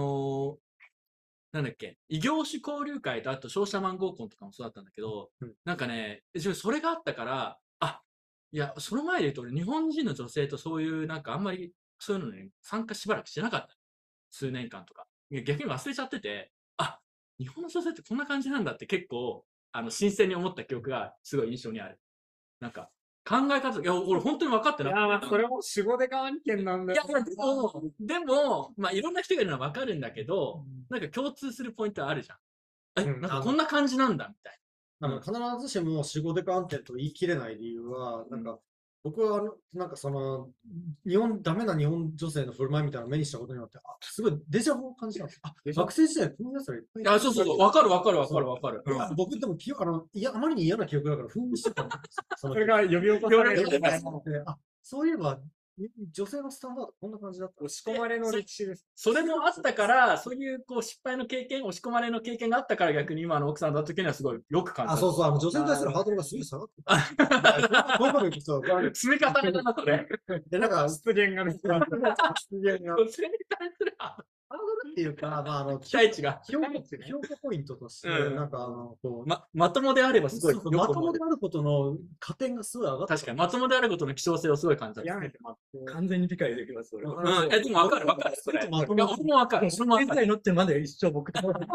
なんだっけ、異業種交流会とあと商社マン合コンとかもそうだったんだけど、なんかね、自分それがあったから、いや、その前で言うと俺日本人の女性とそういうなんかあんまりそういうのに参加しばらくしてなかった。数年間とか。いや逆に忘れちゃってて、日本の女性ってこんな感じなんだって結構、新鮮に思った記憶がすごい印象にある。なんか、考え方、いや、俺本当に分かってなかった。 いや、それも守護デカ案件なんだよ。 いや、でも、まあ、いろんな人がいるのは分かるんだけど、なんか共通するポイントはあるじゃん。なんかこんな感じなんだ、みたいな。 必ずしも守護デカ案件と言い切れない理由は、なんか、僕はなんかその、ダメな日本女性の振る舞いみたいなのを目にしたことによって、すごいデジャブを感じたんですよ。学生時代こんな奴らいっぱいいる。 そうそう、わかる。 僕でもあまりに嫌な記憶だから、ふんしてたんですよ。 それが呼び起こされる。 そういえば、女性のスタンダードこんな感じだった。 押し込まれの歴史です。 それもあったから、そういうこう失敗の経験、押し込まれの経験があったから逆に今の奥さんだった時にはすごいよく感じた。 そうそう、女性に対するハードルがすごい下がってた。こういうこと言うと、 積み重ねだな、それ。 で、なんか、 失言がですか。 失言が。それに対するハードルっていうか、 期待値が。 評価ポイントとして、なんかこう、 まともであればすごい。 まともであることの加点がすごい上がった。 確かに、まともであることの希少性をすごい感じた。 やめて、 完全に理解できます、それは。 でもわかる。それ。僕もわかる。それもわかる。 現在のってまで一生僕と。 わか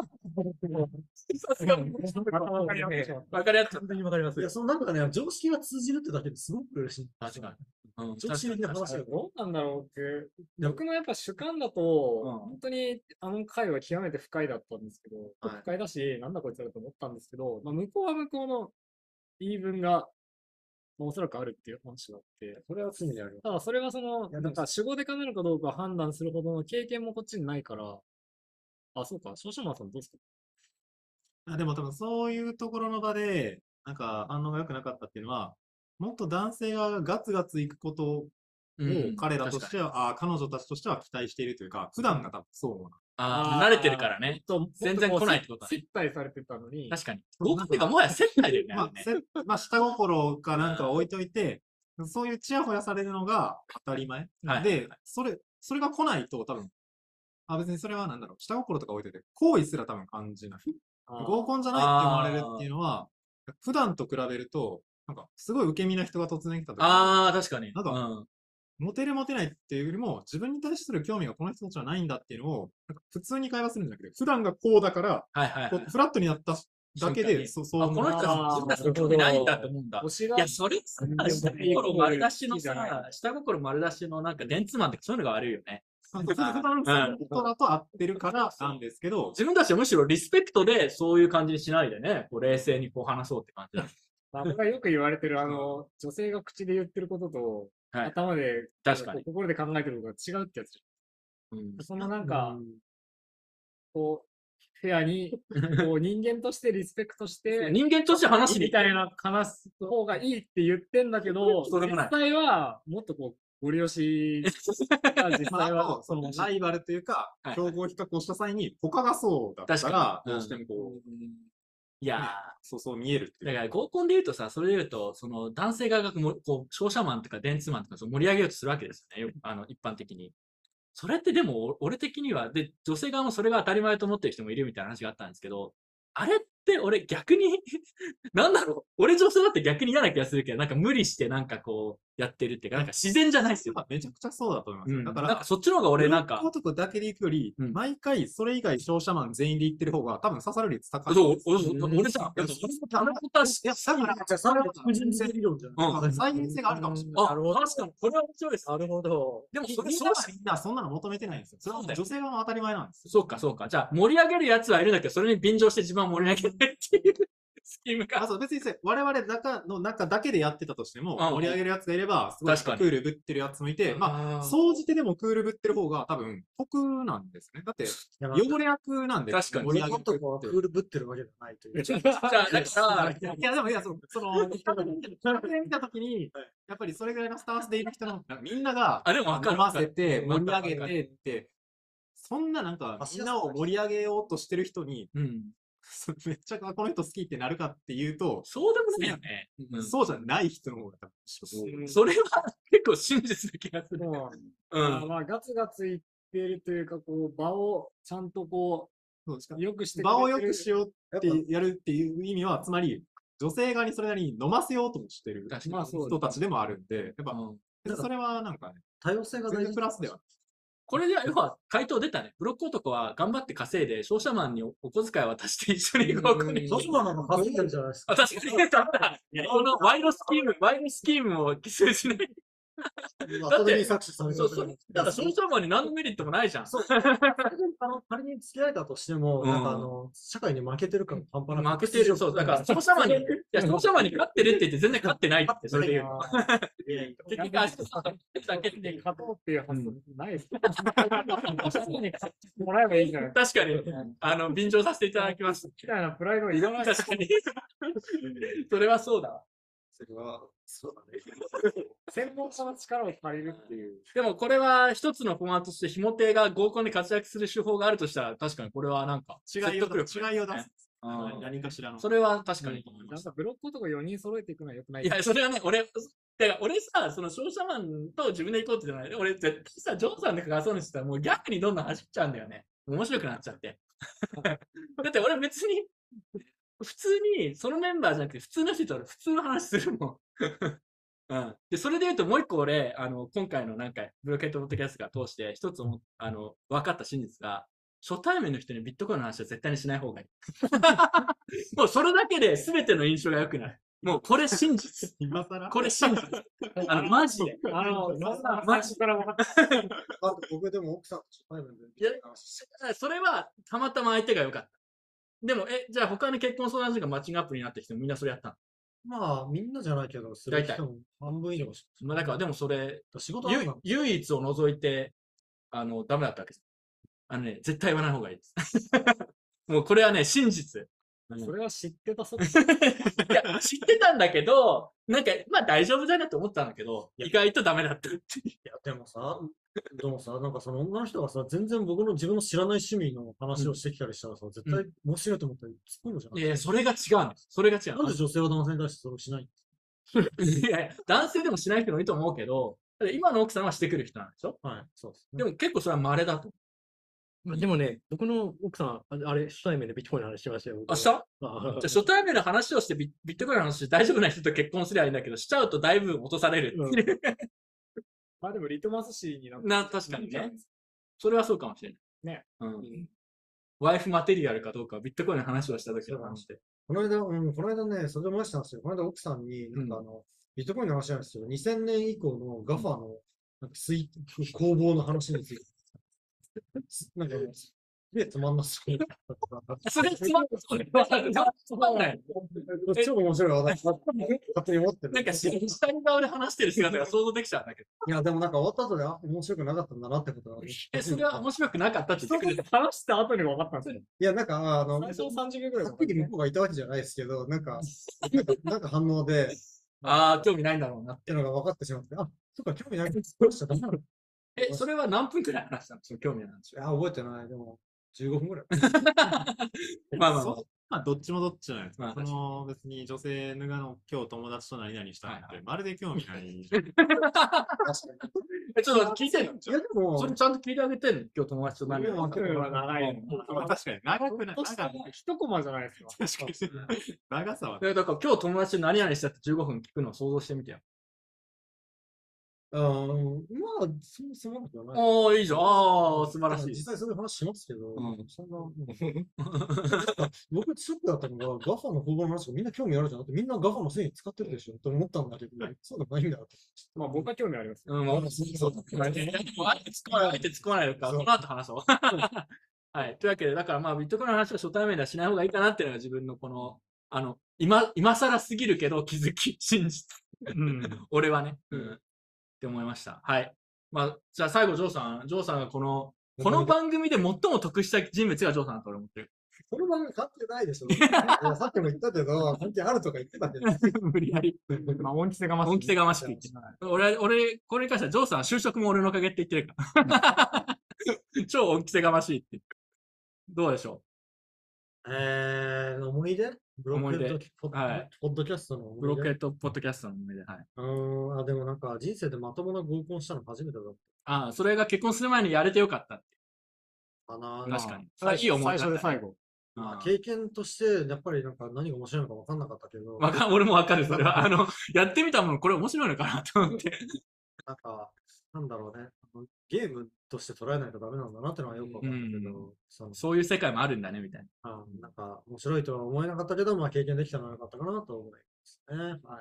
りやすい。 完全にわかります。 いや、そのなんかね、常識が通じるってだけですごく嬉しい。 確かに。 常識的な話が。 どうなんだろうって。僕のやっぱ主観だと、本当にあの回は極めて不快だったんですけど、不快だし、なんだこいつだと思ったんですけど、向こうは向こうの言い分が、おそらくあるっていう話があって、 それは常にある。 ただそれはなんか守護でかなるかどうか判断するほどの経験もこっちにないから、そうか、少々さんどうですか？ でも多分そういうところの場で、なんか反応が良くなかったっていうのは、もっと男性がガツガツ行くことを彼らとしては、彼女たちとしては期待しているというか、普段が多分そうな。慣れてるからね。全然来ないってことだね。 接待されてたのに。 確かに。合コンっていうかもはや接待だよね。 下心かなんか置いといて、そういうチヤホヤされるのが当たり前。で、それが来ないと多分、別にそれはなんだろう、下心とか置いといて、好意すら多分感じない。合コンじゃないって思われるっていうのは、普段と比べると、なんか、すごい受け身な人が突然来た時に。 確かに。 なんか、モテるモテないっていうよりも、自分に対する興味がこの人たちはないんだっていうのを、なんか普通に会話するんじゃなくて、普段がこうだから、フラットになっただけで、 この人は自分たちの興味ないんだって思うんだ。いや、それさ、下心丸出しのさ、下心丸出しのなんか電通マンってそういうのが悪いよね。 普段の人だと合ってるからなんですけど、 自分たちはむしろリスペクトでそういう感じにしないでね、こう冷静にこう話そうって感じだ。 僕がよく言われてる女性が口で言ってることと、頭で、心で考えてることが違うってやつ。そのなんか、こう、フェアに、こう人間としてリスペクトして、 人間として話しにみたいな話す方がいいって言ってんだけど、実際はもっとこう、ご利用しが実際は、 そのライバルというか、競合比較をした際に、他がそうだったら、どうしてもこう、 いやー、 そう見えるっていう。 だから合コンで言うとさ、それで言うと、その男性側がこう、商社マンとか電通マンとかそう盛り上げようとするわけですよね。一般的に。それってでも、俺的には、で、女性側もそれが当たり前と思ってる人もいるみたいな話があったんですけど、あれって俺逆になんだろう、俺女性だって逆に嫌な気がするけど、なんか無理してなんかこう、やってるっていうか、なんか自然じゃないですよ。 めちゃくちゃそうだと思いますよ。だから、 なんかそっちの方が俺なんか、 男だけで行くより、毎回それ以外商社マン全員で行ってる方が多分刺さる率高い。 そう、俺さ、俺もダメことはし、 いや、だから、 じゃあ、それは副人性理論じゃない。 再現性があるかもしれない。 あ、確かに、これは面白いです。 なるほど。 でもそれみんながみんなそんなの求めてないんですよ。それは女性側の当たり前なんですよ。 そうか、そうか。じゃあ、盛り上げる奴はいるんだけど、それに便乗して自分は盛り上げないっていうスキームが。 そう別に我々の中だけでやってたとしても、盛り上げるやつがいれば、すごいク確かにールぶってるやつもいて、まあ、総じてでもクールぶってる方が多分得なんですね。だって、汚れ役なんで、 確かに盛り上げるとこはクールぶってるわけじゃないという。 じゃあ、なんかさ、 いや、でも、いや、その、見たときに、やっぱりそれぐらいのスタンスでいる人の、みんなが、 あ、でも分かる。 飲ませて、盛り上げてって、そんななんか、みんなを盛り上げようとしてる人に、めっちゃこの人好きってなるかっていうと、 そうでもないよね。 そうじゃない人の方が多分、それは結構真実な気がする。 まあ、ガツガツ言ってるというか、こう、場をちゃんとこう、よくして場をよくしようってやるっていう意味は、つまり、女性側にそれなりに飲ませようともしてる人たちでもあるんで、やっぱ、それはなんかね、 多様性が全然プラスでは。 これで、要は、回答出たね。ブロック男は頑張って稼いで、商社マンにお小遣い渡して一緒に合コンに。 商社マンなんか稼いでるじゃないですか。 確かに、このワイドスキームを規制しない。 後でに搾取される。 だから、商社マンに何のメリットもないじゃん。 そう。仮に付き合えたとしても、なんか社会に負けてる感半端なく。 負けてる、そう。だから、商社マンに勝ってるって言って全然勝ってないって、それで言うと。結局、だけで勝とうっていう発想ないです。もらえばいいじゃない。 確かに、便乗させていただきます。 みたいなプライドいらない。 確かに。それはそうだわ。 それは、そうだね。 専門家の力を借りるっていう。 でもこれは一つのフォーマットとして、ひも手が合コンで活躍する手法があるとしたら、確かにこれはなんか、 違いを出す。何かしらの。 それは確かに。 なんかブロックとか4人揃えていくのは良くない。 いや、それはね、俺さ、その商社マンと自分で行こうってじゃない。俺絶対さ、ジョーさんで関わそうにしたらもう逆にどんどん走っちゃうんだよね。面白くなっちゃって。だって俺別に、普通に、そのメンバーじゃなくて、普通の人と俺普通の話するもん。で、それで言うともう一個俺、今回のなんか、ブロケットポッドキャストが通して、一つ分かった真実が、初対面の人にビットコインの話は絶対にしない方がいい。もうそれだけで全ての印象が良くなる。もうこれ真実。 今更これ真実。マジで。 マジから分かった。 僕でも奥さんと初対面で。 いや、それはたまたま相手が良かった。でも、じゃあ他に結婚相談所がマッチングアプリになってきてもみんなそれやったの？ まあ、みんなじゃないけど、する人も半分以上しまあだから、でもそれ、 仕事唯一を除いて、ダメだったわけです。絶対言わない方がいいです。もうこれはね、真実。 それは知ってたそういや、知ってたんだけど、なんか、まあ大丈夫だなと思ったんだけど、意外とダメだったって。 いや、でもさ、なんかその女の人がさ、全然僕の自分の知らない趣味の話をしてきたりしたらさ、絶対面白いと思ったら突っ込むじゃん。 いや、それが違うんです。それが違う。 なんで女性は男性に対してそれをしないいや、男性でもしない人もいいと思うけど、今の奥さんはしてくる人なんでしょ？ はい、そうです、 でも結構それは稀だと。 でもね、僕の奥さん、あれ、初対面でビットコインの話しましたよ。 あ、したじゃあ初対面の話をしてビットコインの話して大丈夫な人と結婚すればいいんだけど、しちゃうとだいぶ落とされるっていう。 まあでもリトマス紙になって確かにね。それはそうかもしれない。 ね。 ワイフマテリアルかどうかビットコインの話をした時の話で。 この間ね、それで思い出したんですよ。この間奥さんに、なんかビットコインの話なんですけど、2000年以降のガファの攻防の話について。なんか、つまんなそう。 それつまんない。 超面白い話題。勝手に思ってる。 なんか、下に側で話してる姿が想像できちゃうんだけど。 いや、でもなんか終わった後で、面白くなかったんだなってことが。 それは面白くなかったって言ってくれた。 話した後に分かったんですよ。 いや、なんか、 最初30秒ぐらい。 はっきり向こうがいたわけじゃないですけど、なんか反応で。 興味ないんだろうなっていうのが分かってしまって、あ、そっか、興味ない。 それは何分くらい話したの？興味ない話。 覚えてない。でも、15分ぐらい。 まあまあまあ。 まあ、どっちもどっちじゃないですか。 まあその、別に女性脱がの今日友達と何々したのって、まるで興味ない。 確かちょっと聞いてんのに。いや、でも、 それちゃんと聞いてあげてんの今日友達と何を。 結構長い。 まあ確かに、長くない。長い。 一コマじゃないですか。 確かに。長さは。 だから今日友達と何々したって15分聞くのを想像してみてよ。 まあ、そんなことはない。 おー、いいじゃん。ああ、素晴らしい。 実際そういう話しますけど、 うんそんな、僕ショックだったのが、ガファの保護の話がみんな興味あるじゃん。だってみんなガファの繊維使ってるでしょと思ったんだけど、そうでもないんだよ。 まあ僕は興味あります。 うん、まあ、そうだ。あえて突っ込まないのか、 そうこの後話そう。はい。というわけで、だからまあ、ビットコインの話は初対面ではしない方がいいかなっていうのが自分のこの、今更すぎるけど気づき、真実。俺はね。って思いました。はい。まあ、じゃあ最後、ジョーさんがこの番組で最も得した人物がジョーさんだと俺思ってる。 この番組関係ないでしょ。いやさっきも言ったけど、関係あるとか言ってたけど。 無理やり。 まあ恩着せがましい。 恩着せがましく言って。俺、これに関してはジョーさんは就職も俺のおかげって言ってるから。超恩着せがましいって。どうでしょ思い出ブロックヘッドはいポッドキャストのうブロックヘッドポッドキャストの思い出。はい。 でもなんか人生でまともな合コンしたの初めてだっああ、それが結婚する前にやれてよかったって。 たかな。 確かに。 最いい思い初で最後。 経験として、やっぱりなんか何が面白いのか分かんなかったけど、 俺もわかる、それは。やってみたもの、これ面白いのかなと思って。 なんか、なんだろうね。ゲームとして捉えないとダメなんだなってのはよく分かったけど、 そういう世界もあるんだね、みたいな。 なんか面白いとは思えなかったけど、まあ経験できたのは良かったかなと思いますね。はい。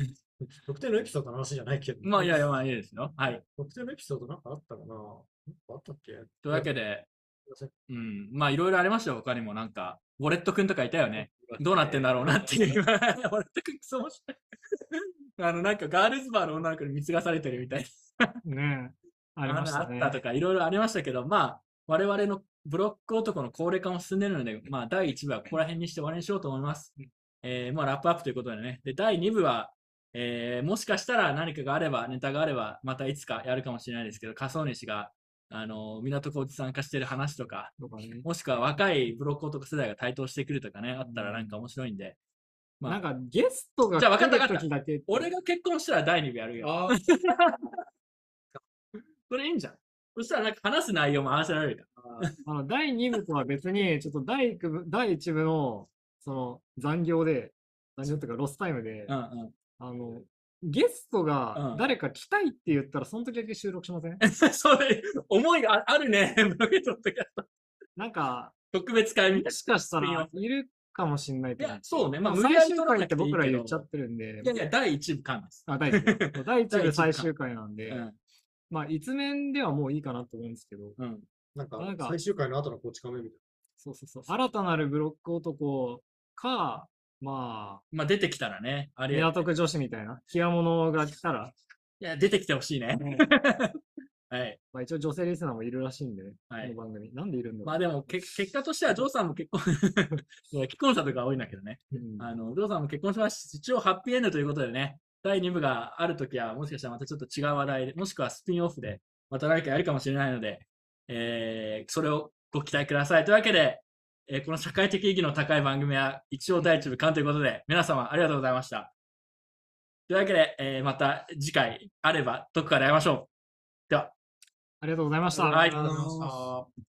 特定のエピソードの話じゃないけど。 まあ、いやいや、まあいいですよ。はい。 特定のエピソードなんかあったかなあったっけというわけで、まあいろいろありましたよ、他にも。なんか、ウォレットくんとかいたよね。どうなってんだろうなっていう。ウォレットくんクソ面白い。なんかガールズバーの女の子に貢がされてるみたいな。ねありましたね。 あったとか、いろいろありましたけど、まあ、我々のブロック男の高齢化も進んでるので、まあ、第1部はここら辺にして終わりにしようと思います。まあ、ラップアップということでね。で、第2部は、もしかしたら何かがあれば、ネタがあれば、またいつかやるかもしれないですけど、仮想主が、港区おじ参加してる話とか、もしくは若いブロック男世代が台頭してくるとかね、あったらなんか面白いんで。 まあ、なんかゲストがじゃあ分かった時だけ。 俺が結婚したら第2部やるよ。それいいんじゃん。そしたらなんか話す内容も合わせられるから。第2部とは別に、ちょっと第1部の、その残業っていうかロスタイムで、ゲストが誰か来たいって言ったら、その時だけ収録しません？ それ、思いがあるね、ブロケットとか。 なんか、 特別会みたいな。 もしかしたらいるかもしれない。 いや、そうね。 まあ、最終回って僕ら言っちゃってるんで。 いや、第1部間です。 第1部最終回なんで。まあ、一面ではもういいかなと思うんですけど。 なんか、最終回の後のこち亀みたいな。 そう。新たなるブロック男か、まあ出てきたらね。 港区女子みたいな。極物が来たら。 いや、出てきてほしいね。はい。 まあ一応女性リスナーもいるらしいんでね。この番組。なんでいるんだろう。 まあでも、結果としては、ジョーさんも結婚既婚者とか多いんだけどね。ジョーさんも結婚しますし、一応ハッピーエンドということでね。第2部があるときは、もしかしたらまたちょっと違う話題で、もしくはスピンオフで、また何かやるかもしれないので、それをご期待ください。というわけで、この社会的意義の高い番組は一応第1部完ということで、皆様ありがとうございました。というわけで、また次回あればどこかで会いましょう。では。 ありがとうございました。 はい。ありがとうございました。